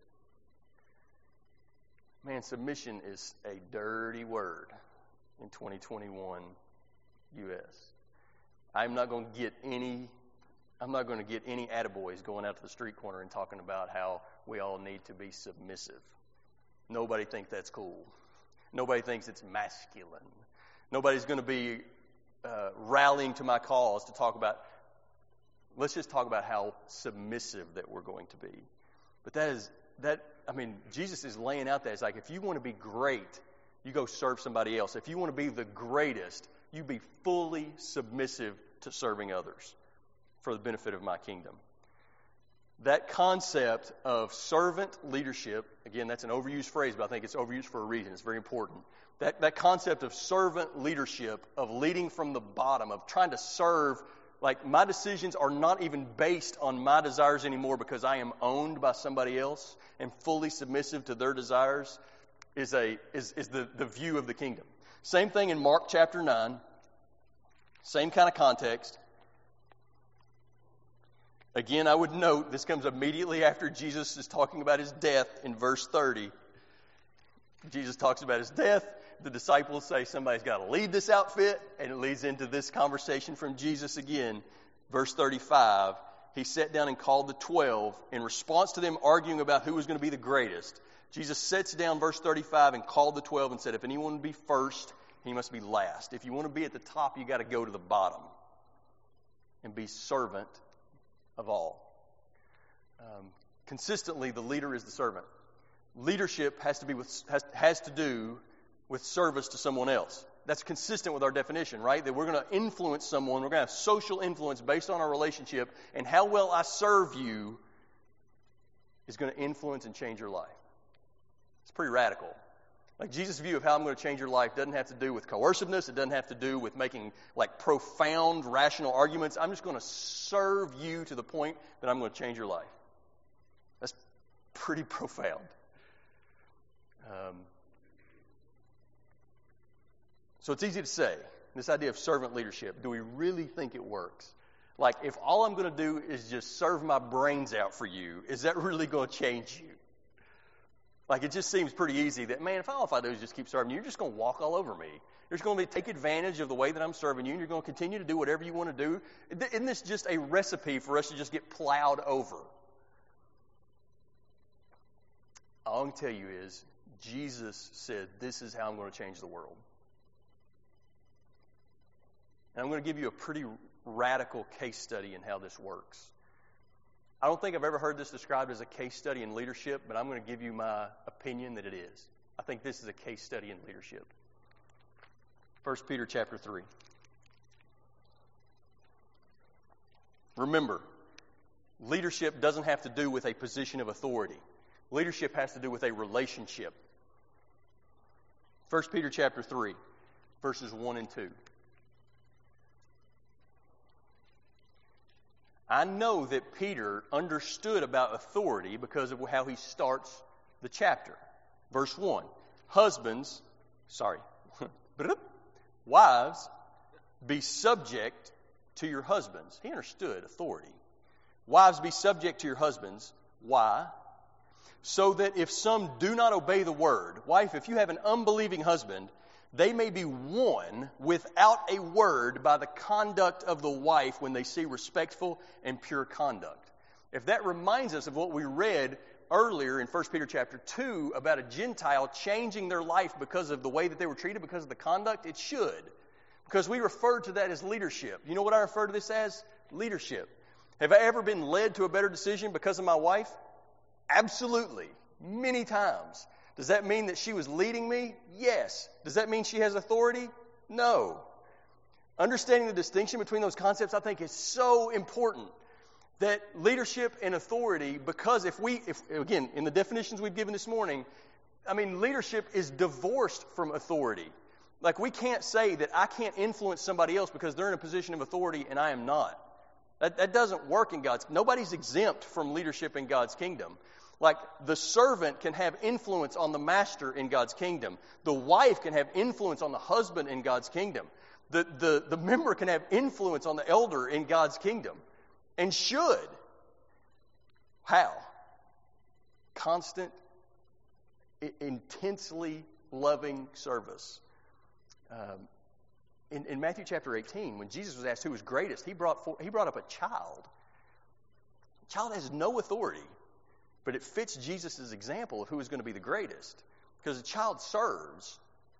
Speaker 2: Man, submission is a dirty word in twenty twenty-one U S. I'm not going to get any I'm not going to get any attaboys going out to the street corner and talking about how we all need to be submissive. Nobody thinks that's cool. Nobody thinks it's masculine. Nobody's going to be uh, rallying to my cause to talk about, let's just talk about how submissive that we're going to be. But that is, that, I mean, Jesus is laying out that. It's like, if you want to be great, you go serve somebody else. If you want to be the greatest, you be fully submissive to serving others for the benefit of my kingdom. That concept of servant leadership, again, that's an overused phrase, but I think it's overused for a reason. It's very important. That, that concept of servant leadership, of leading from the bottom, of trying to serve, like my decisions are not even based on my desires anymore because I am owned by somebody else and fully submissive to their desires, is a is, is the, the view of the kingdom. Same thing in Mark chapter nine. Same kind of context. Again, I would note, this comes immediately after Jesus is talking about his death in verse thirty. Jesus talks about his death. The disciples say somebody's got to lead this outfit, and it leads into this conversation from Jesus again. Verse thirty-five, he sat down and called the twelve. In response to them arguing about who was going to be the greatest, Jesus sits down, verse thirty-five, and called the twelve and said, if anyone would be first, he must be last. If you want to be at the top, you got to go to the bottom and be servant of all. Um, consistently, the leader is the servant. Leadership has to be with has, has to do with service to someone else. That's consistent with our definition, right? That we're going to influence someone. We're going to have social influence based on our relationship. And how well I serve you is going to influence and change your life. It's pretty radical. Like Jesus' view of how I'm going to change your life doesn't have to do with coerciveness. It doesn't have to do with making like profound rational arguments. I'm just going to serve you to the point that I'm going to change your life. That's pretty profound. Um, so it's easy to say, this idea of servant leadership. Do we really think it works? Like if all I'm going to do is just serve my brains out for you, is that really going to change you? Like, it just seems pretty easy that, man, if all if I do is just keep serving you, you're just going to walk all over me. You're just going to take advantage of the way that I'm serving you, and you're going to continue to do whatever you want to do. Isn't this just a recipe for us to just get plowed over? All I can tell you is, Jesus said, this is how I'm going to change the world. And I'm going to give you a pretty radical case study in how this works. I don't think I've ever heard this described as a case study in leadership, but I'm going to give you my opinion that it is. I think this is a case study in leadership. First Peter chapter three. Remember, leadership doesn't have to do with a position of authority. Leadership has to do with a relationship. First Peter chapter three, verses one and two. I know that Peter understood about authority because of how he starts the chapter. Verse one, husbands, sorry, wives, be subject to your husbands. He understood authority. Wives, be subject to your husbands. Why? So that if some do not obey the word, wife, if you have an unbelieving husband, they may be won without a word by the conduct of the wife when they see respectful and pure conduct. If that reminds us of what we read earlier in First Peter chapter two about a Gentile changing their life because of the way that they were treated, because of the conduct, it should. Because we refer to that as leadership. You know what I refer to this as? Leadership. Have I ever been led to a better decision because of my wife? Absolutely. Many times. Does that mean that she was leading me? Yes. Does that mean she has authority? No. Understanding the distinction between those concepts, I think, is so important. That leadership and authority, because if we, if again, in the definitions we've given this morning, I mean, leadership is divorced from authority. Like, we can't say that I can't influence somebody else because they're in a position of authority and I am not. That, that doesn't work in God's, nobody's exempt from leadership in God's kingdom. Like, the servant can have influence on the master in God's kingdom. The wife can have influence on the husband in God's kingdom. The, the, the member can have influence on the elder in God's kingdom. And should. How? Constant, I- intensely loving service. Um, in, in Matthew chapter eighteen, when Jesus was asked who was greatest, he brought, for, he brought up a child. The child has no authority. But it fits Jesus' example of who is going to be the greatest. Because a child serves.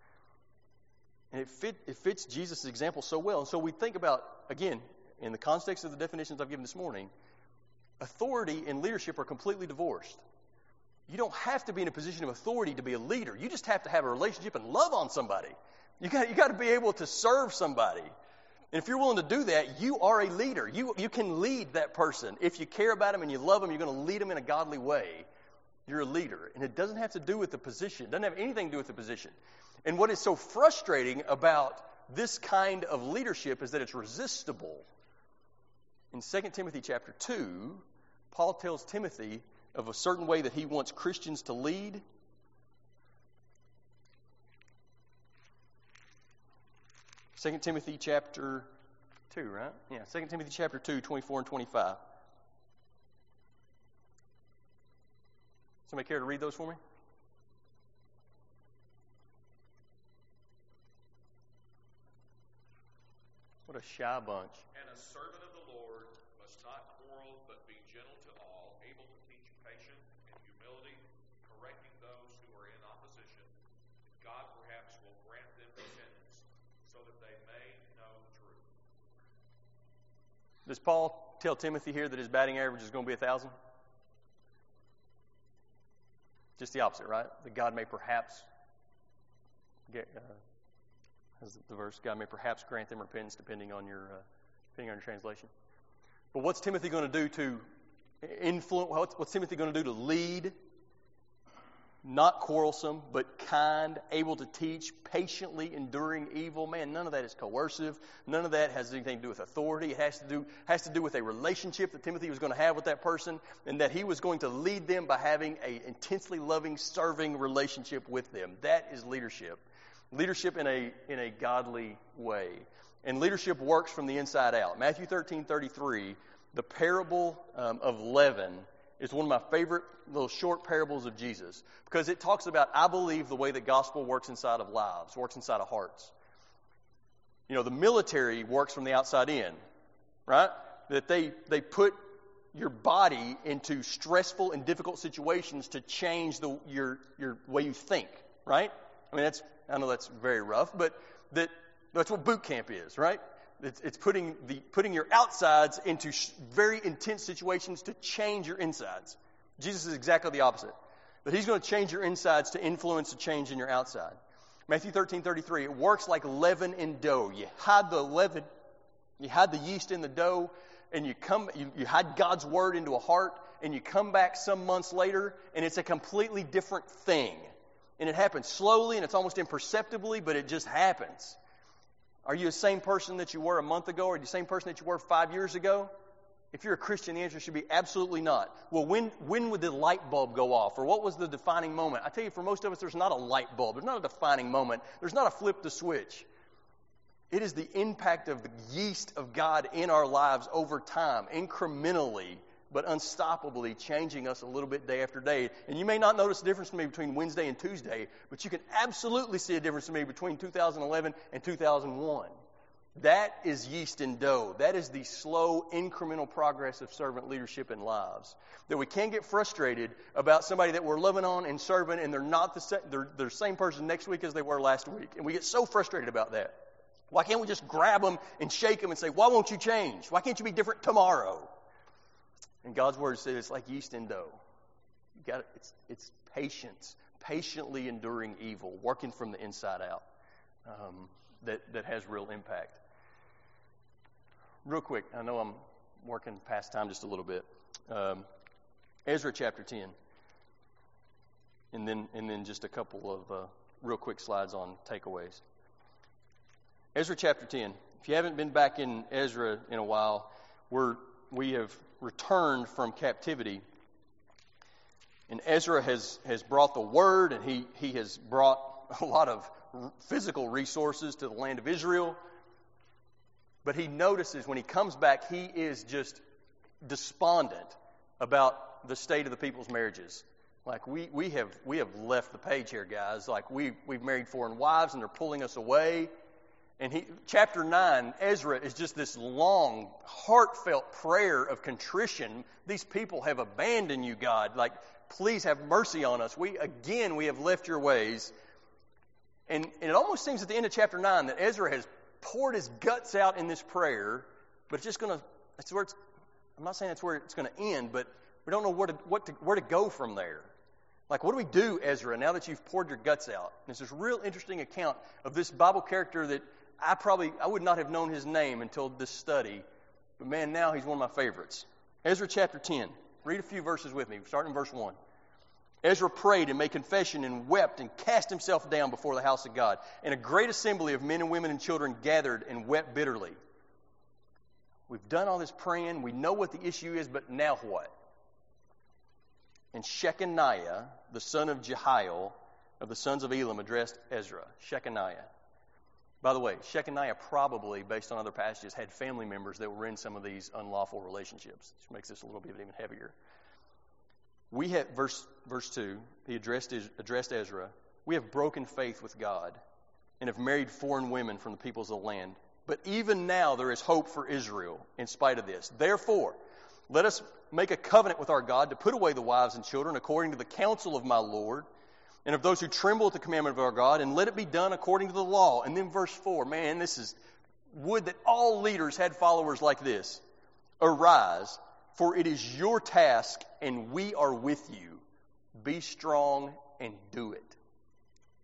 Speaker 2: And it, fit, it fits Jesus' example so well. And so we think about, again, in the context of the definitions I've given this morning, authority and leadership are completely divorced. You don't have to be in a position of authority to be a leader. You just have to have a relationship and love on somebody. You got, you got to be able to serve somebody. And if you're willing to do that, you are a leader. You, you can lead that person. If you care about them and you love them, you're going to lead them in a godly way. You're a leader. And it doesn't have to do with the position. It doesn't have anything to do with the position. And what is so frustrating about this kind of leadership is that it's resistible. In Second Timothy chapter two, Paul tells Timothy of a certain way that he wants Christians to lead. Second Timothy chapter two, right? Yeah, Second Timothy chapter two, twenty-four and twenty-five. Somebody care to read those for me? What a shy bunch.
Speaker 1: And a servant of the Lord must not quarrel, but be gentle to all, able to teach patience and humility, correcting those who are in opposition. God perhaps will grant them repentance, so that they may know truth.
Speaker 2: Does Paul tell Timothy here that his batting average is going to be a thousand? Just the opposite, right? That God may perhaps get, uh, as the verse, God may perhaps grant them repentance depending on your uh, depending on your translation. But what's Timothy going to do to influence? What's, what's Timothy going to do to lead? Not quarrelsome, but kind, able to teach, patiently enduring evil. Man, none of that is coercive. None of that has anything to do with authority. It has to do has to do with a relationship that Timothy was going to have with that person, and that he was going to lead them by having an intensely loving, serving relationship with them. That is leadership. Leadership in a in a godly way. And leadership works from the inside out. Matthew thirteen thirty-three, the parable um, of leaven, is one of my favorite little short parables of Jesus, because it talks about, I believe, the way the gospel works inside of lives, works inside of hearts. You know, the military works from the outside in, right? That they, they put your body into stressful and difficult situations to change the your your way you think, right? I mean, that's I know that's very rough, but that that's what boot camp is, right? It's, it's putting the putting your outsides into sh- very intense situations to change your insides. Jesus is exactly the opposite. But he's going to change your insides to influence a change in your outside. Matthew thirteen thirty-three, it works like leaven in dough. You hide the leaven, you hide the yeast in the dough, and you come you, you hide God's word into a heart, and you come back some months later, and it's a completely different thing. And it happens slowly, and it's almost imperceptibly, but it just happens. Are you the same person that you were a month ago, or the same person that you were five years ago? If you're a Christian, the answer should be absolutely not. Well, when when would the light bulb go off? Or what was the defining moment? I tell you, for most of us, there's not a light bulb. There's not a defining moment. There's not a flip the switch. It is the impact of the yeast of God in our lives over time, incrementally, but unstoppably changing us a little bit day after day. And you may not notice the difference to me between Wednesday and Tuesday, but you can absolutely see a difference to me between two thousand eleven and two thousand one. That is yeast in dough. That is the slow, incremental progress of servant leadership in lives. That we can't get frustrated about somebody that we're loving on and serving, and they're not the same, they're, they're the same person next week as they were last week. And we get so frustrated about that. Why can't we just grab them and shake them and say, why won't you change? Why can't you be different tomorrow? And God's word says it's like yeast in dough. You got it. It's, it's patience, patiently enduring evil, working from the inside out. Um, that, that has real impact. Real quick, I know I'm working past time just a little bit. Um, Ezra chapter ten, and then and then just a couple of uh, real quick slides on takeaways. Ezra chapter ten. If you haven't been back in Ezra in a while, we're we have returned from captivity, and Ezra has has brought the word, and he he has brought a lot of physical resources to the land of Israel. But he notices when he comes back, he is just despondent about the state of the people's marriages. Like we, we have we have left the page here, guys. Like we we've married foreign wives and they're pulling us away. And he chapter nine, Ezra is just this long, heartfelt prayer of contrition. These people have abandoned you, God. Like, please have mercy on us. We again we have left your ways. And, and it almost seems at the end of chapter nine that Ezra has poured his guts out in this prayer, but it's just going to, that's where it's, I'm not saying that's where it's going to end, but we don't know where to, what to, where to go from there. Like, what do we do, Ezra, now that you've poured your guts out? And it's this real interesting account of this Bible character that I probably, I would not have known his name until this study, but man, now he's one of my favorites. Ezra chapter ten. Read a few verses with me, starting in verse one. Ezra prayed and made confession and wept and cast himself down before the house of God. And a great assembly of men and women and children gathered and wept bitterly. We've done all this praying. We know what the issue is, but now what? And Shechaniah, the son of Jehiel, of the sons of Elam, addressed Ezra. Shechaniah. By the way, Shechaniah probably, based on other passages, had family members that were in some of these unlawful relationships, which makes this a little bit even heavier. We have, verse verse two, he addressed, addressed Ezra, we have broken faith with God and have married foreign women from the peoples of the land. But even now there is hope for Israel in spite of this. Therefore, let us make a covenant with our God to put away the wives and children according to the counsel of my Lord and of those who tremble at the commandment of our God, and let it be done according to the law. And then verse four, man, this is, would that all leaders had followers like this. Arise, for it is your task, and we are with you. Be strong and do it.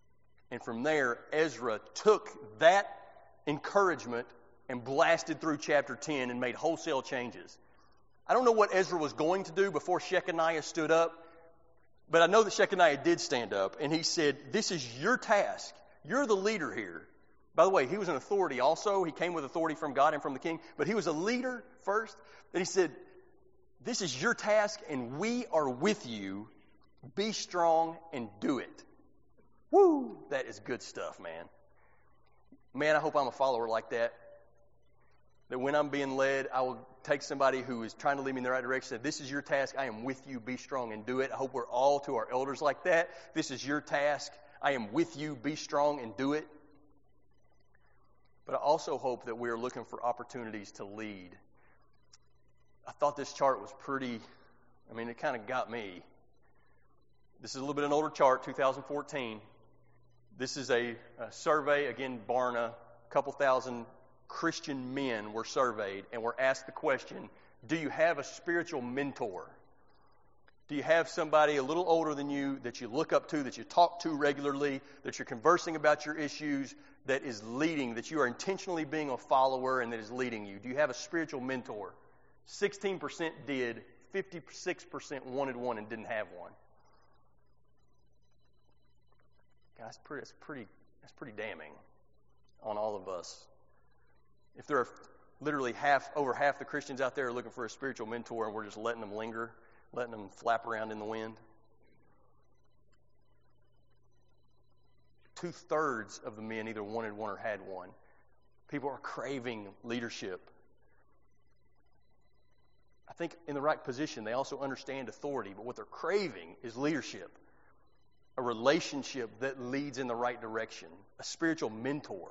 Speaker 2: And from there, Ezra took that encouragement and blasted through chapter ten and made wholesale changes. I don't know what Ezra was going to do before Shechaniah stood up, but I know that Shechaniah did stand up, and he said, this is your task. You're the leader here. By the way, he was an authority also. He came with authority from God and from the king, but he was a leader first. And he said, this is your task, and we are with you. Be strong and do it. Woo! That is good stuff, man. Man, I hope I'm a follower like that. That when I'm being led, I will take somebody who is trying to lead me in the right direction, say, this is your task. I am with you. Be strong and do it. I hope we're all to our elders like that. This is your task. I am with you. Be strong and do it. But I also hope that we are looking for opportunities to lead. I thought this chart was pretty, I mean, it kind of got me. This is a little bit of an older chart, two thousand fourteen. This is a, a survey, again, Barna, a couple thousand Christian men were surveyed and were asked the question, do you have a spiritual mentor? Do you have somebody a little older than you that you look up to, that you talk to regularly, that you're conversing about your issues, that is leading, that you are intentionally being a follower and that is leading you? Do you have a spiritual mentor? sixteen percent did, fifty-six percent wanted one and didn't have one. Guys, that's pretty, that's pretty, that's pretty damning on all of us. If there are literally half, over half the Christians out there are looking for a spiritual mentor and we're just letting them linger, letting them flap around in the wind. Two-thirds of the men either wanted one or had one. People are craving leadership. I think in the right position, they also understand authority, but what they're craving is leadership. A relationship that leads in the right direction. A spiritual mentor.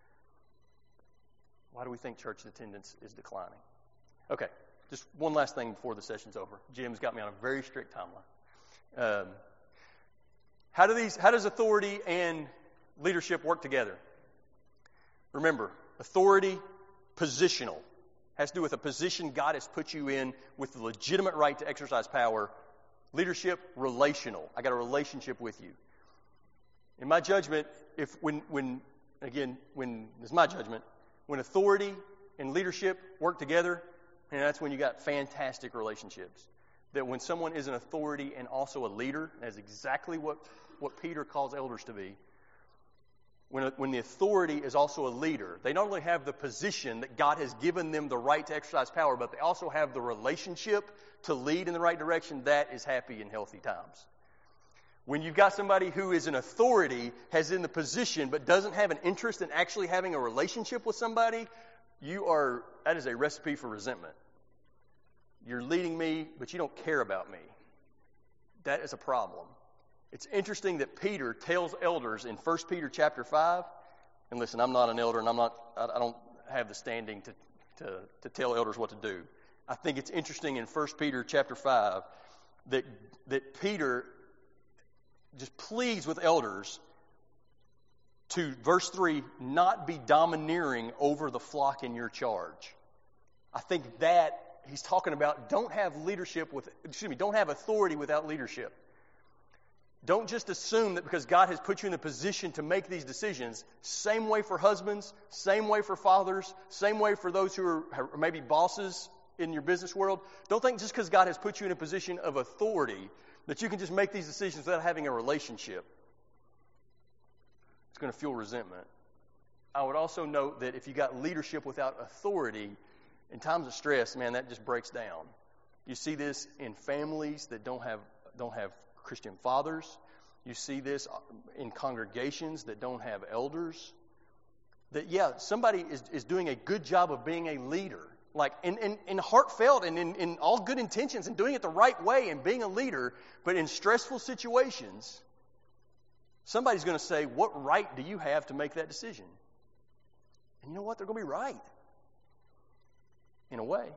Speaker 2: Why do we think church attendance is declining? Okay, just one last thing before the session's over. Jim's got me on a very strict timeline. Um, how do these? How does authority and leadership work together? Remember, authority, positional, has to do with a position God has put you in with the legitimate right to exercise power. Leadership, relational. I got a relationship with you. In my judgment, if when when again when it's my judgment. When authority and leadership work together, and that's when you got fantastic relationships. That when someone is an authority and also a leader, that's exactly what, what Peter calls elders to be. When, when the authority is also a leader, they not only have the position that God has given them the right to exercise power, but they also have the relationship to lead in the right direction. That is happy and healthy times. When you've got somebody who is an authority, has in the position, but doesn't have an interest in actually having a relationship with somebody, you are, that is a recipe for resentment. You're leading me, but you don't care about me. That is a problem. It's interesting that Peter tells elders in First Peter chapter five, and listen, I'm not an elder and I'm not, I don't have the standing to, to, to tell elders what to do. I think it's interesting in First Peter chapter five that, that Peter just pleads with elders to, verse three, not be domineering over the flock in your charge. I think that he's talking about don't have leadership with, excuse me, don't have authority without leadership. Don't just assume that because God has put you in a position to make these decisions, same way for husbands, same way for fathers, same way for those who are, are maybe bosses in your business world. Don't think just because God has put you in a position of authority that you can just make these decisions without having a relationship. It's going to fuel resentment. I would also note that if you got leadership without authority, in times of stress, man, that just breaks down. You see this in families that don't have don't have Christian fathers. You see this in congregations that don't have elders. That, yeah, somebody is, is doing a good job of being a leader. Like, in, in, in heartfelt and in, in all good intentions and doing it the right way and being a leader, but in stressful situations, somebody's going to say, what right do you have to make that decision? And you know what? They're going to be right. In a way.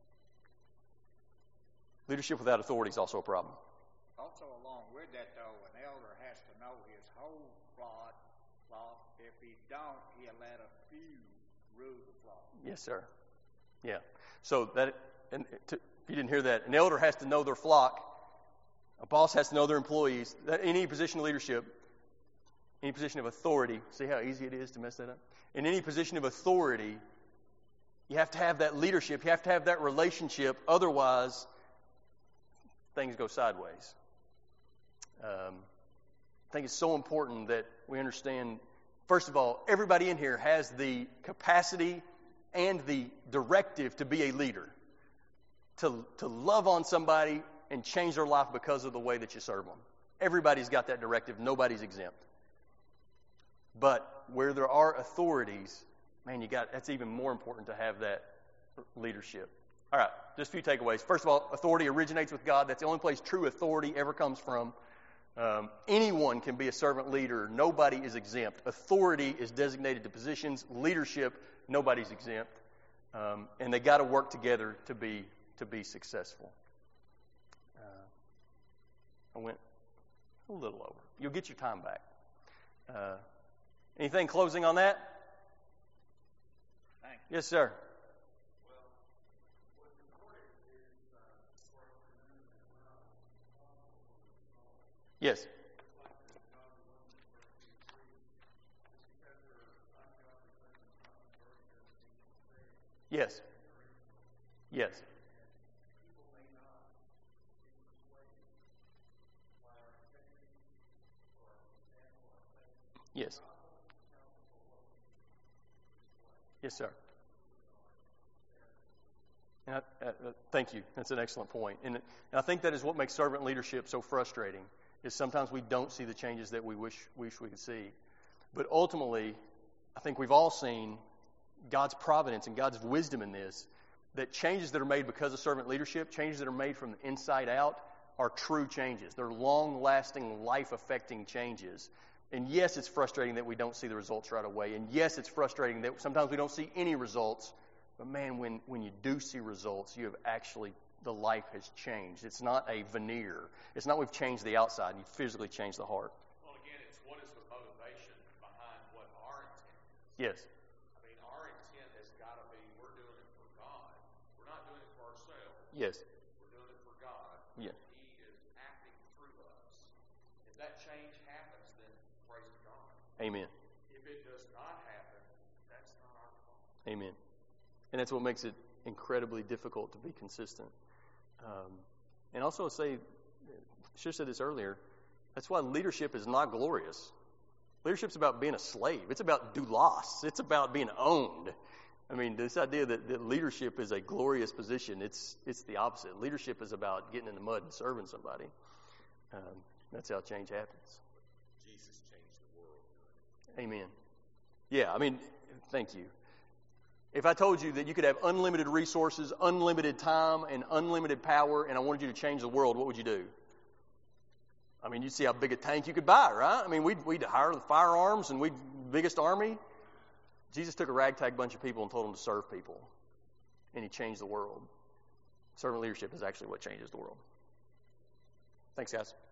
Speaker 2: Leadership without authority is also a problem.
Speaker 3: Also, along with that, though, an elder has to know his whole flock. flock. If he don't, he'll let a few rule the flock.
Speaker 2: Yes, sir. Yeah. So that, and to, if you didn't hear that, an elder has to know their flock. A boss has to know their employees. That, any position of leadership, any position of authority, see how easy it is to mess that up? In any position of authority, you have to have that leadership. You have to have that relationship. Otherwise, things go sideways. Um, I think it's so important that we understand, first of all, everybody in here has the capacity and the directive to be a leader, to, to love on somebody and change their life because of the way that you serve them. Everybody's got that directive. Nobody's exempt. But where there are authorities, man, you got that's even more important to have that leadership. All right, just a few takeaways. First of all, authority originates with God. That's the only place true authority ever comes from. Um, anyone can be a servant leader. Nobody is exempt. Authority is designated to positions. Leadership, nobody's exempt. Um, and they got to work together to be to be successful. Uh, I went a little over. You'll get your time back. Uh, anything closing on that?
Speaker 3: Thank you.
Speaker 2: Yes, sir. Yes. Yes. Yes. Yes. Yes, sir. And I, uh, thank you. That's an excellent point. And, and I think that is what makes servant leadership so frustrating, is sometimes we don't see the changes that we wish, wish we could see. But ultimately, I think we've all seen God's providence and God's wisdom in this, that changes that are made because of servant leadership, changes that are made from the inside out, are true changes. They're long-lasting, life-affecting changes. And yes, it's frustrating that we don't see the results right away. And yes, it's frustrating that sometimes we don't see any results. But man, when, when you do see results, you have actually, the life has changed. It's not a veneer. It's not we've changed the outside. You've physically changed the heart.
Speaker 1: Well, again, it's what is the motivation behind what our intent is.
Speaker 2: Yes.
Speaker 1: I mean, our intent has got to be, we're doing it for God. We're not doing it for ourselves.
Speaker 2: Yes.
Speaker 1: We're doing it for God.
Speaker 2: Yeah.
Speaker 1: He is acting through us. If that change happens, then praise God.
Speaker 2: Amen.
Speaker 1: If it does not happen, that's not our fault.
Speaker 2: Amen. And that's what makes it incredibly difficult to be consistent. Um, and also say, I should have said this earlier, that's why leadership is not glorious. Leadership's about being a slave. It's about doulos. It's about being owned. I mean, this idea that, that leadership is a glorious position, it's it's the opposite. Leadership is about getting in the mud and serving somebody. Um, that's how change happens.
Speaker 1: Jesus changed the world.
Speaker 2: Amen. Yeah, I mean, thank you. If I told you that you could have unlimited resources, unlimited time, and unlimited power, and I wanted you to change the world, what would you do? I mean, you'd see how big a tank you could buy, right? I mean, we'd, we'd hire the firearms and we'd biggest army. Jesus took a ragtag bunch of people and told them to serve people, and he changed the world. Servant leadership is actually what changes the world. Thanks, guys.